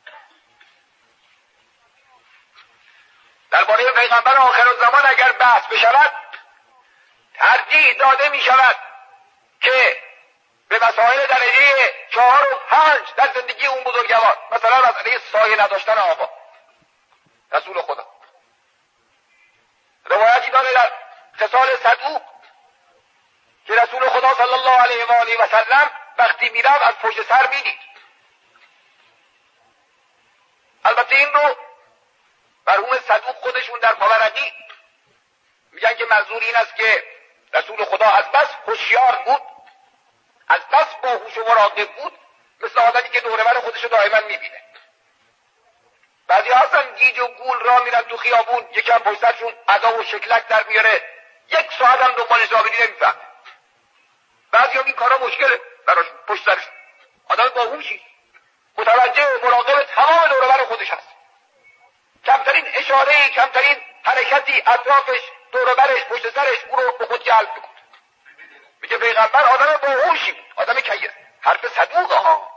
درباره پیغمبر آخرالزمان اگر بحث بشود، ترجیح داده می شود که به مسائل درجه چهار و پنج در زندگی اون بزرگوار، مثلا مسئله سایه نداشتن آقا رسول خدا، روایتی داره در خصال صدوق که رسول خدا صلی الله علیه و آله و سلم وقتی میرفت از پشت سر میدید. البته این رو مرحوم صدوق خودشون در پاورقی میگن که منظور این است که رسول خدا از بس هوشیار بود، از بس باهوش و مراقب بود، مثل آدمی که دور بر خودش رو دائما میبینه. بعضی هستن گیج و گول را میرن تو خیابون، یکم پشت سرشون ادا و شکلک در میاره، یک ساعت هم دنبالش را بدی نمیفهمه. بعضی هم این کارا مشکله براشون، پشت سرشون آدم باهوشی متوجه و مراقب تمام دور بر خودش هست، کمترین اشاره، کمترین حرکتی اطرافش، دور برش، پشت سرش او رو به خود جلب میکنه. میگه پیغمبر آدم باهوشی بود، آدم کیه. حرف صدوقه ها،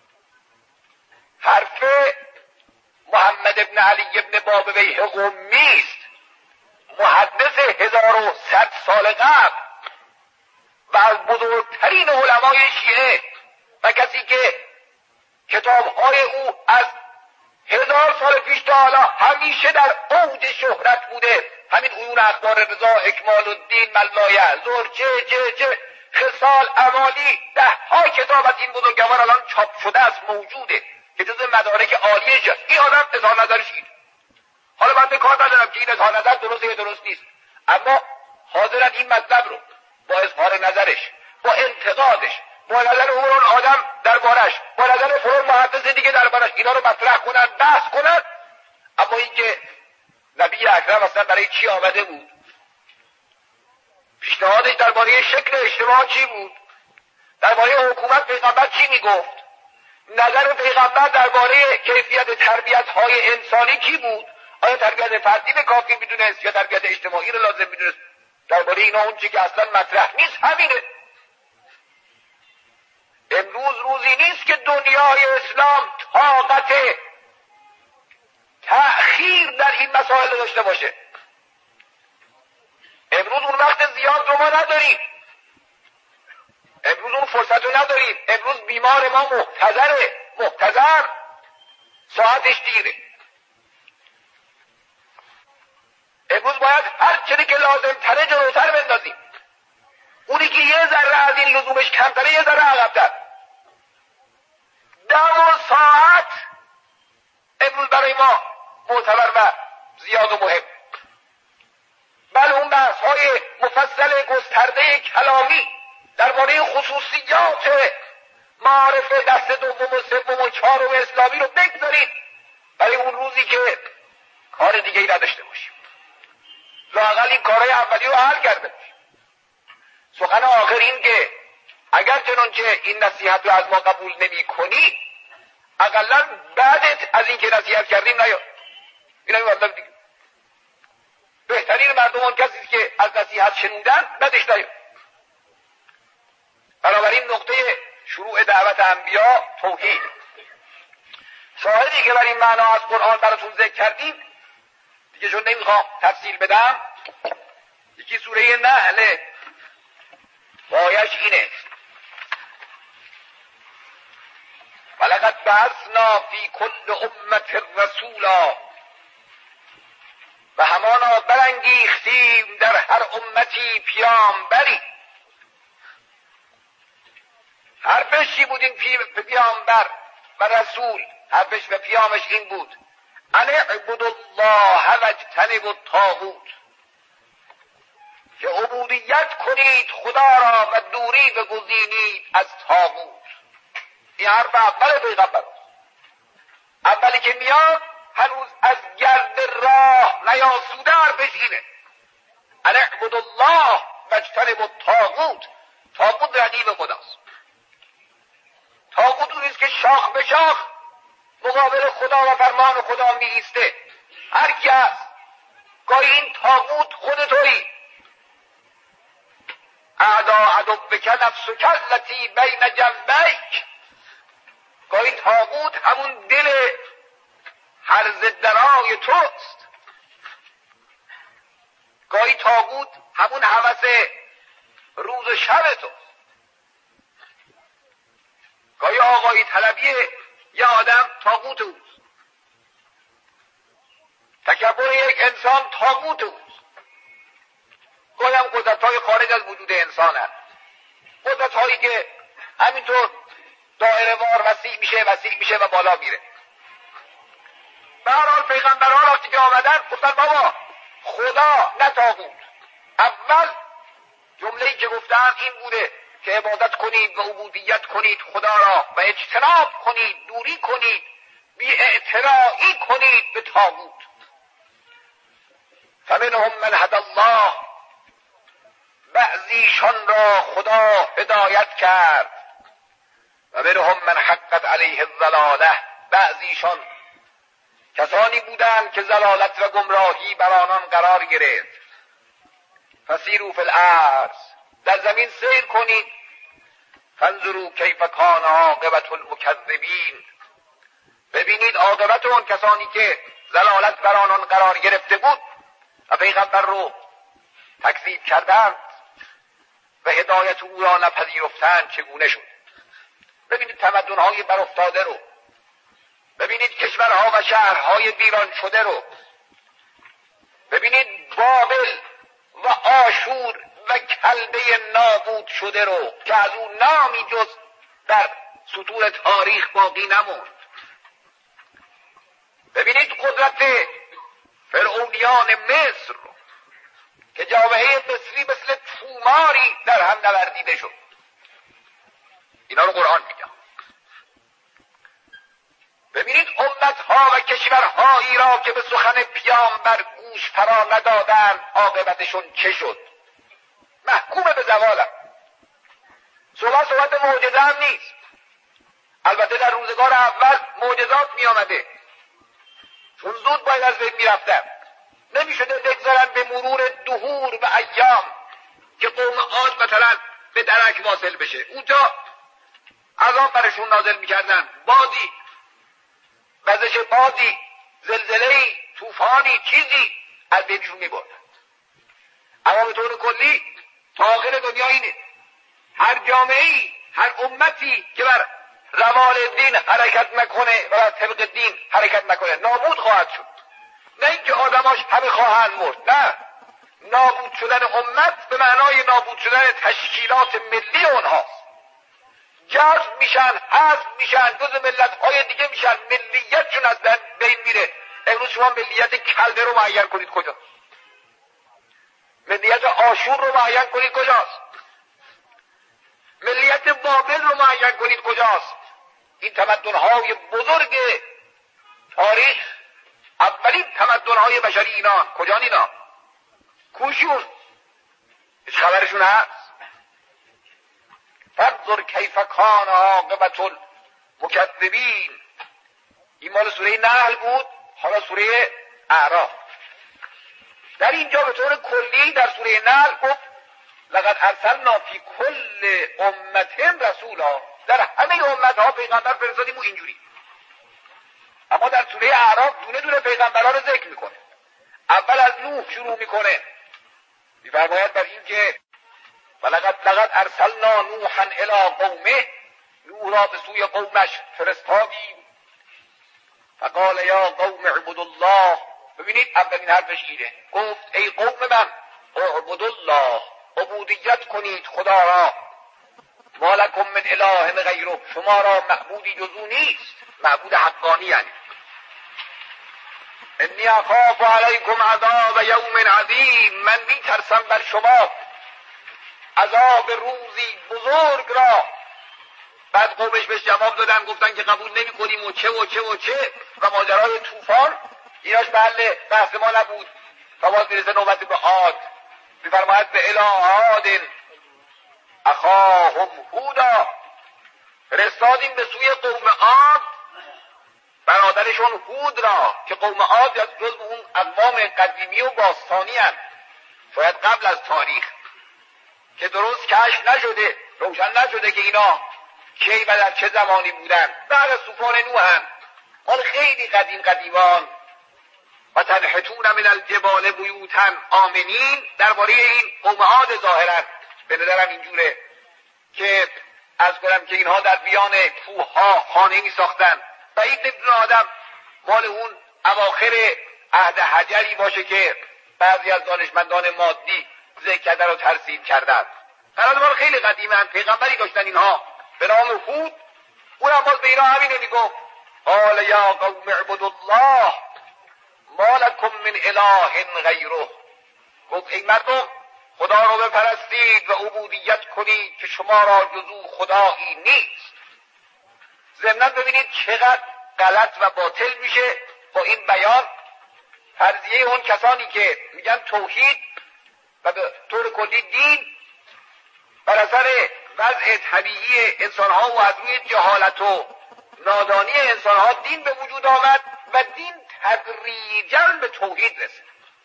حرف محمد ابن علی ابن بابویه قمی است، محدث هزار و صد سال قبل و از بزرگترین علمای شیعه و کسی که کتابهای او از هزار سال پیش تا حالا همیشه در اوج شهرت بوده. همین عیون اخبار رضا، اکمال الدین، ملایه، زور، چه چه چه خصال امالی، ده ها کتاب از این بزرگوار الان چاپ شده است، موجوده که جز مدارک عالیه است. این آدم اظهار نظرش اینه. حالا من به کار ندارم که این اظهار نظر درسته یا درست نیست، اما حاضرن این مطلب رو با اظهار نظرش، با انتقادش، با نظر اون آدم دربارش، با نظر فلان محدث دیگه دربارش، اینا رو مطرح کنن، بحث کنن. اما اینکه نبی اکرم اصلا برای چی آمده بود، پیشنهادش درباره شکل اجتماع چی بود، درباره حکومت پیغمبر چی میگفت، نظر پیغمبر درباره کیفیت تربیت های انسانی چی بود، آیا تربیت فردی به کافی میدونست یا تربیت اجتماعی رو لازم میدونست، درباره اینا اون چی که اصلا مطرح نیست همینه. امروز روزی نیست که دنیای اسلام طاقت تأخیر این مسائل رو داشته باشه. امروز اون وقت زیاد رو ما نداریم، امروز اون فرصت رو نداریم. امروز بیمار ما محتضره، محتضر، ساعتش دیره. امروز باید هر چیزی که لازم تره جلوتر بندازیم. اونی که یه ذره از این لزومش کمتره یه ذره عقب‌تر. دم و ساعت امروز برای ما معتبر و زیاد و مهم. بله اون بحث های مفصل گسترده کلامی درباره خصوصیات معارف دست دوم و سوم و چهارم اسلامی رو بگذارید برای اون روزی که کار دیگه ای نداشته باشیم، لااقل این کارهای اولی رو حل کرده باشیم. سخن آخر این که اگر چنانچه این نصیحت رو از ما قبول نمی کنی، اقلا بعدت از این که نصیحت کردیم نیا. این هم مطلب دیگه. بهترین مردمان کسی که از نصیحت شنیدن بعدش نیا. بنابراین نقطه شروع دعوت انبیا توحید. شاهدی که بر این معنا از قرآن براتون ذکر کردیم دیگه، چون نمیخوام تفصیل بدم، یکی سوره نحل آیش اینه: ولقد بعثنا فی کل امة رسولا، و همانا برانگیختیم در هر امتی پیامبری. حرفش چی بود این پیامبر و رسول؟ حرفش و پیامش این بود: ان اعبدوا الله واجتنبوا الطاغوت، که عبودیت کنید خدا را و دوری بگزینید از طاغوت. این حرف اول پیغمبر. اولی که میاد هنوز از گرد راه نیاسوده حرفش اینه: ان اعبدوا الله واجتنبوا الطاغوت. طاغوت رقیب خداست. طاغوت اونیست که شاخ به شاخ مقابل خدا و فرمان خدا می ایسته. هر کی هست، گاهی این طاغوت خود تویی. اعدا عدوک نفسک التی بین جنبیک. گاهی طاغوت همون دل هرز درای توست. گاهی طاغوت همون هوس روز و شب توست. گاهی آقایی طلبی یه آدم طاغوت اوست. تکبر یک انسان طاغوت اوست. گاهی هم قدرت‌های خارج از وجود انسان هست. قدرت‌هایی که همینطور دایره وار وسیع میشه وسیع میشه و بالا میره. به هر حال پیغمبران وقتی که آمدن گفتن بابا خدا نه طاغوت. اول جمله‌ای که گفتن این بوده که عبادت کنید و عبودیت کنید خدا را و اجتناب کنید، دوری کنید، بی اعترائی کنید به طاغوت. فمنهم من هدی الله، بعضیشان را خدا هدایت کرد. و منهم من حقت علیه الضلاله، بعضیشان کسانی بودند که ضلالت و گمراهی بر آنان قرار گرفت. فسیروا فی الارض، در زمین سیر کنید. فانظروا کیف کان عاقبة المکذبین، ببینید عاقبت اون کسانی که ضلالت بر آنان قرار گرفته بود و پیغمبر رو تکذیب کردند و هدایت او را نپذیرفتند چگونه شد. ببینید تمدن‌های برافتاده رو، ببینید کشورها و شهرهای ویران شده رو، ببینید بابل و آشور و کلبه نابود شده رو که از اون نامی جز در سطور تاریخ باقی نموند. ببینید قدرت فرعونیان مصر رو که جامعه مصری مثل توماری در هم نوردیده شد. اینا رو قرآن میگه. ببینید امتها و کشورهایی را که به سخن پیامبر گوش فرا ندادند عاقبتشون چه شد. محکوم به زوالم. صحبت صحبت معجزه هم نیست. البته در روزگار اول معجزات می آمده، چون زود باید از بین می رفتن. نمی شده بگذارن به مرور دهور و ایام که قوم عاد مثلا به درک واصل بشه. اونجا عذاب برشون نازل می کردن، بادی وزش بادی، زلزله‌ای، طوفانی چیزی از بینشون میبردن. اما به طور کلی تا آخر دنیا اینه، هر جامعه‌ای، هر امتی که بر روال دین حرکت نکنه و بر طبق دین حرکت نکنه نابود خواهد شد. نه اینکه آدماش همه خواهند مرد، نه، نابود شدن امت به معنای نابود شدن تشکیلات ملی اونهاست. جذب میشن، حذف میشن، جز ملت‌های دیگه میشن، ملیتشون از بین میره. امروز شما ملیت کلبه رو معین کنید کجاست؟ ملیت آشور رو معین کنید کجاست؟ ملیت بابل رو معین کنید کجاست؟ این تمدن‌های بزرگ تاریخ، اولین تمدن‌های بشری اینا کجان اینا؟ کوشون؟ هیچ خبرشون هست؟ فانظر کیف کان عاقبة المکذبین. این مال سوره نحل بود، حالا سوره اعراف. در اینجا به طور کلی در سوره نحل گفت لقد ارسلنا فی کل امت رسولا، در همه امت ها پیغمبر فرستادیم و اینجوری. اما در سوره اعراف دونه دونه پیغمبرها رو ذکر میکنه. اول از نوح شروع میکنه، میفرماید بر این که ولقد لقد ارسلنا نوحا الی قومه، نوح را به سوی قومش فرستادیم. فقال یا قوم اعبدوا الله. ببینید اولین حرفش اینه، گفت ای قوم من اعبدوا الله، عبودیت کنید خدا را. ما لکم من اله غیره، شما را معبودی جز او نیست، معبود حقانی. یعنی انی اخاف علیکم عذاب یوم عظیم، من میترسم بر شما عذاب روزی بزرگ را. بعد قومش بهش جواب دادن، گفتن که قبول نمی کنیم و چه و چه و چه و ماجرای طوفان ایناش محل بحث ما نبود. و باز میرسه نوبت به عاد، میفرماید به الی عاد اخاهم هودا، فرستادیم به سوی قوم عاد برادرشون هود را، که قوم عاد از جزء اون اقوام قدیمی و باستانی هست، شاید قبل از تاریخ، که درست کشف نشده، روشن نشده که اینا کی و در چه زمانی بودن. بعد از طوفان نوح هم مال خیلی قدیم قدیمان. و تنحتون من الجبال بیوتا آمنین، درباره این قوم عاد ظاهرا به نظرم اینجوره که از کنم که اینها در بیان کوه ها خانه می ساختن و این نمیدونه آدم مال اون اواخر عهد حجری باشه که بعضی از دانشمندان مادی ذکر کرده رو ترسیم کردن. قرار مال خیلی قدیمن، پیغمبری داشتن اینها به نام هود، اون هم باز به اینا همینه میگفت قال یا قوم اعبدوا الله ما لکم من اله غیره، گفت ای مردم خدا رو بپرستید و عبودیت کنید که شما را جز او خدایی نیست. ضمناً ببینید چقدر غلط و باطل میشه با این بیان فرضیه اون کسانی که میگن توحید و به طور کلی دین بر اثر وضع طبیعی انسانها و از روی جهالت و نادانی انسانها دین به وجود آمد و دین تدریجاً به توحید رسید.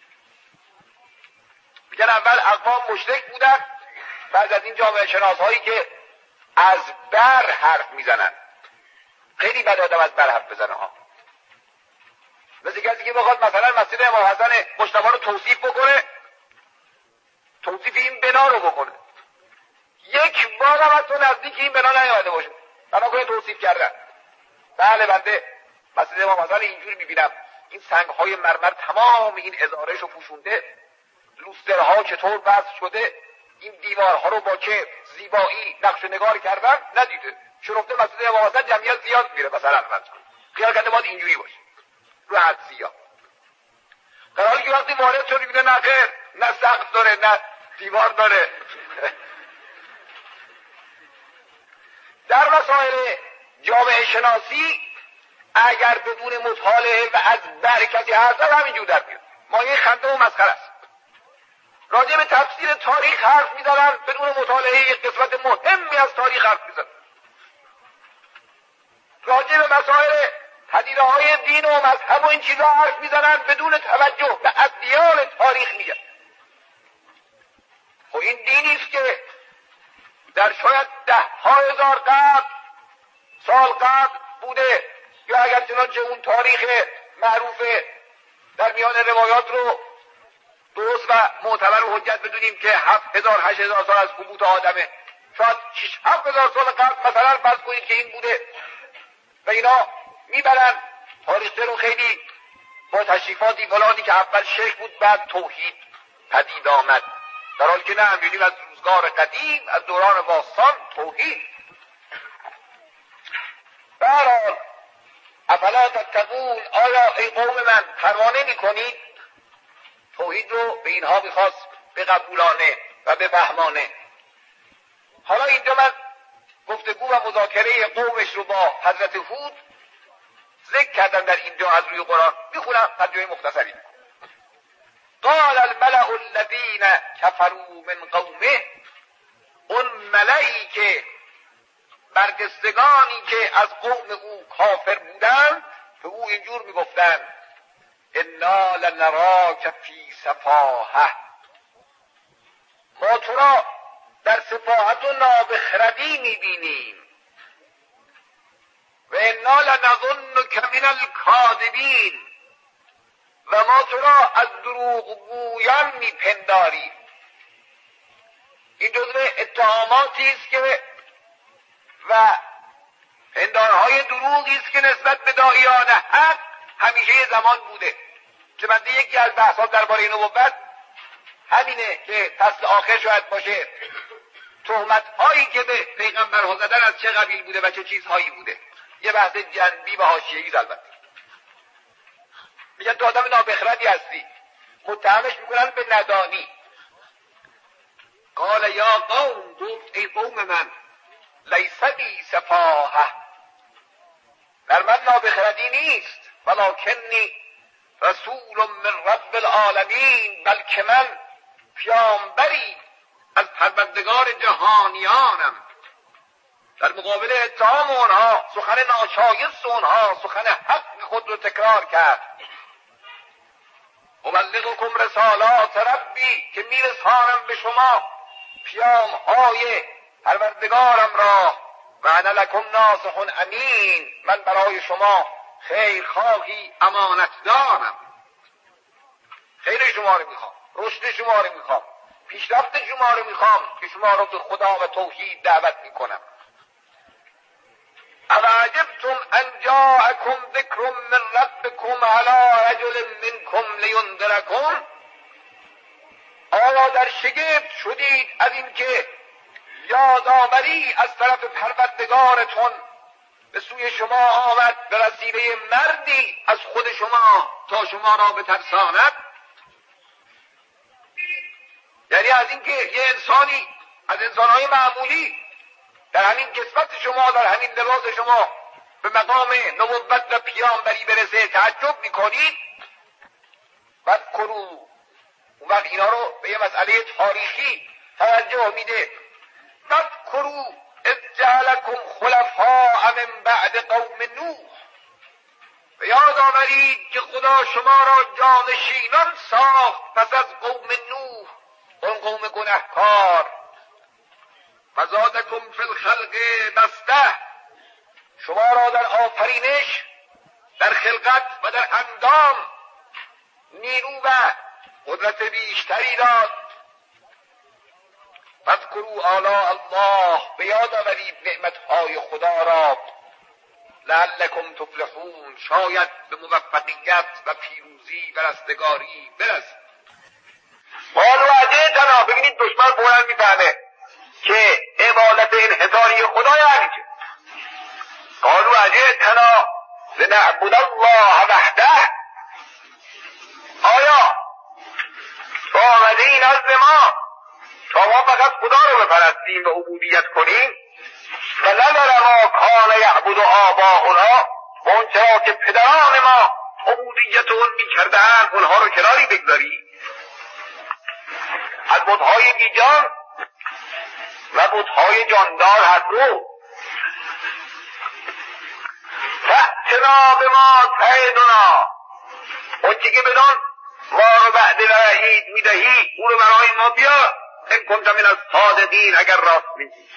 میگن اول اقوام مشرک بودن، بعد از این جامعه شناس هایی که از بر حرف میزنن. خیلی بد آدم از بر حرف بزنه ها. مثل کسی که بخواد مثلا مسجد امام حسن مجتبی رو توصیف بکنه، توصیف این بنا رو بکنه، یک بار هم از تو نزدیک این بنا نیامده باشه بنا کنه توصیف کردن. بله بنده مسجد امام حسن اینجوری میبینم، این سنگ های مرمر تمام این ازارش رو پوشونده، لوسترها چطور وصل شده، این دیوارها رو با چه زیبایی نقش و نگار کردن ندیده. شرفته مسجد امام حسن جمعیت زیاد میره مثلا، خیال کرده باید اینجوری باشه رو حد زیاد. در حالی که وقتی وارد شد میبینه نه خیر، نه سقف داره نه دیوار داره. در مسائل جامعه شناسی اگر بدون مطالعه و از برکتی حرف زد همینجور در میاد، مایه خنده و مسخره است. راجع به تفسیر تاریخ حرف میزنن، بدون مطالعه یک قسمت مهمی از تاریخ حرف میزنن. راجع به مسائل پدیده های دین و مذهب و این چیزا حرف میزنن، بدون توجه به ادیان تاریخ میگن. خب این دینی است که در شاید ده ها هزار قبل سال قبل بوده، یا اگر چنانچه اون تاریخ معروف در میان روایات رو درست و معتبر و حجت بدونیم که هفت هزار هشت هزار سال از هبوط آدمه، شاید شش هفت هزار سال قبل مثلا فرض کنید که این بوده و اینا میبرن تاریخچه رو خیلی با تشریفاتی فلانی که اول شرک بود بعد توحید پدید آمد، در حالی که نه، می‌بینیم از روزگار قدیم از دوران باستان توحید. به هر حال افلا تتقون، آیا ای قوم من پروا نمی‌کنید؟ توحید رو به اینها میخواست بقبولانه و بفهمانه. حالا اینجا من گفتگو و مذاکره قومش رو با حضرت هود ذکر کردم در اینجا از روی قرآن، میخونم ترجمه مختصری. قال الملأ الذین کفروا من قومه، اون ملئی که برگستگانی که از قوم او کافر بودند به او اینجور میگفتند انا لنراک فی سفاهه، ما تو را در سفاهت و نابخردی میبینیم، و انا لنظنک من الکاذبین، و ما تو را از دروغگویان میپنداریم. این جزو اتهاماتی است که و پندارهای دروغی است که نسبت به داعیان حق همیشه یه زمان بوده. چه بنده یکی از بحثات درباره نبوت همینه که فصل آخر شاید باشه تهمت هایی که به پیغمبرها زدن از چه قبیل بوده و چه چیزهایی بوده. یه بحث جنبی و حاشیه‌ای البته. میگن تو آدم نابخردی هستی، متهمش میکنن به ندانی. قال یا قوم، گفت ای قوم من، لیس بی سفاهه، در من نابخردی نیست، ولکنی رسول من رب العالمین، بلکه من پیامبری از پروردگار جهانیانم. در مقابل اتهام اونها، سخن ناشایست اونها، سخن حق خود رو تکرار کرد. ابلغکم رسالات ربی، که میرسانم به شما پیام های پروردگارم را، و انا لکم ناصح امین، من برای شما خیرخواهی امانت دارم. خیر شما رو میخوام، رشد شما رو میخوام، پیشرفت شما رو میخوام که شما رو به خدا و توحید دعوت میکنم. اوعجبتم ان جاءکم ذکر من ربکم علی رجل منکم لینذرکم، آیا در شگفت شدید از این که یادآوری از طرف پروردگارتون به سوی شما آمد به وسیله مردی از خود شما تا شما را بترساند؟ یعنی از اینکه یه انسانی از انسانهای معمولی در همین کسبت شما، در همین لباس شما به مقام نبوت و پیامبری برسه تعجب میکنید؟ فذکروا، اون وقت اینا رو به یه مسئله تاریخی توجه میده. فذکروا اذ جعلکم خلفاء من بعد قوم نوح، به یاد آورید که خدا شما را جانشینان ساخت پس از قوم نوح، اون قوم گنهکار. فزادکم فی الخلق بسطه، شما را در آفرینش، در خلقت و در اندام نیرو و قدرت بیشتری داد. فاذکروا آلاء الله، به یاد آورید نعمتهای خدا را. لعلکم تفلحون، شاید به موفقیت و پیروزی و رستگاری برسید. قالوا اجئتنا، ببینید دشمن فوراً میفهمه که عبادت انحصاری خدا یعنی چه. قالوا اجئتنا لنعبد الله وحده، آیا تو آمده این نزد ما تا ما فقط خدا رو بپرستیم و عبودیت کنیم؟ و نظر ما کان یعبد آباؤنا، و اون چرا که پدران ما عبودیت اون میکردن اونها رو کناری بگذاری؟ از بتهای بیجان و بتهای جاندار هر رو. فأتنا به ما تعدنا، اون چی که بدان ما رو بعد وعید میدهی او رو برای ما بیار، ان کنت من الصادقین، اگر راست میگی.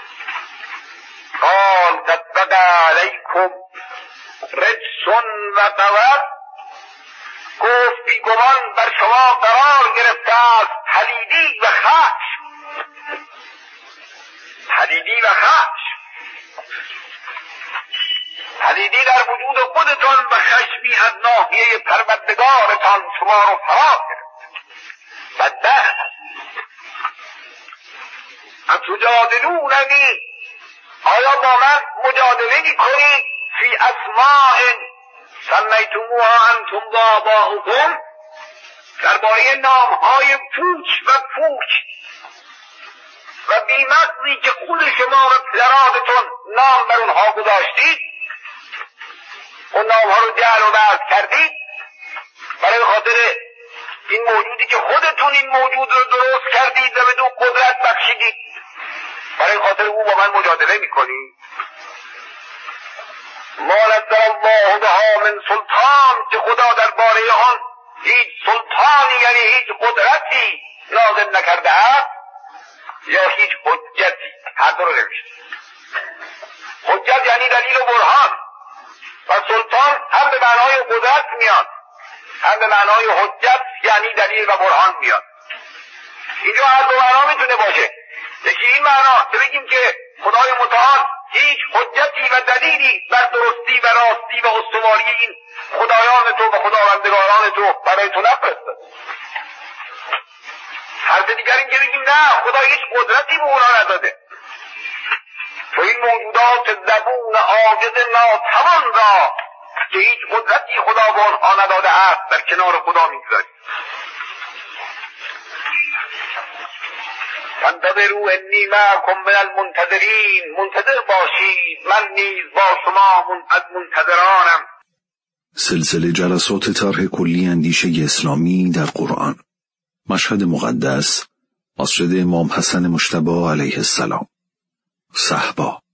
قال قد بدا علیکم رجس و غضب، گفت بیگمان بر شما قرار گرفته است پلیدی و خشم. پلیدی و خشم پلیدی در وجود خودتان و خشمی از ناحیه پروردگارتان شما رو فرا گرفت. بدبخت اتجادلوننی، آیا با من مجادله می‌کنید فی اسماء سمیتموها انتم و آباؤکم، درباره نام‌های پوچ و پوچ و بی‌مغزی که خود شما و پدرانتون نام بر اونها گذاشتید، اون نام‌ها رو جعل و وضع کردید برای خاطر این موجودی که خودتون این موجود رو درست کردید و بدون قدرت بخشیدید، برای خاطر او با من مجادله میکنید. ما نزل الله بها من سلطان، که خدا درباره آن هیچ سلطانی یعنی هیچ قدرتی نازل نکرده است یا هیچ حجتی. هر دو رو نمیشه. حجت یعنی دلیل و برهان و سلطان هم به معنای قدرت میاد هم به معنای حجت یعنی دلیل و برهان میاد. اینجا هر دو معنا میتونه باشه. یکی این معنا که بگیم که خدای متعال هیچ حجتی و دلیلی بر درستی و راستی و استواری این خدایان تو و خداوندگاران تو برای تو نفرستاد. حرف دیگر این که بگیم نه، خدا هیچ قدرتی به اونا نداده. تو این موجودات زبون عاجز ناتوان را که هیچ قدرتی خدا به آنها نداده است در کنار خدا میگذاری. فانتظروا انی معکم من المنتظرین، منتظر باشید من نیز با شما از منتظرانم. سلسله جلسات طرح کلی اندیشه اسلامی در قرآن. مشهد مقدس، مسجد امام حسن مجتبی علیه السلام، صحبا.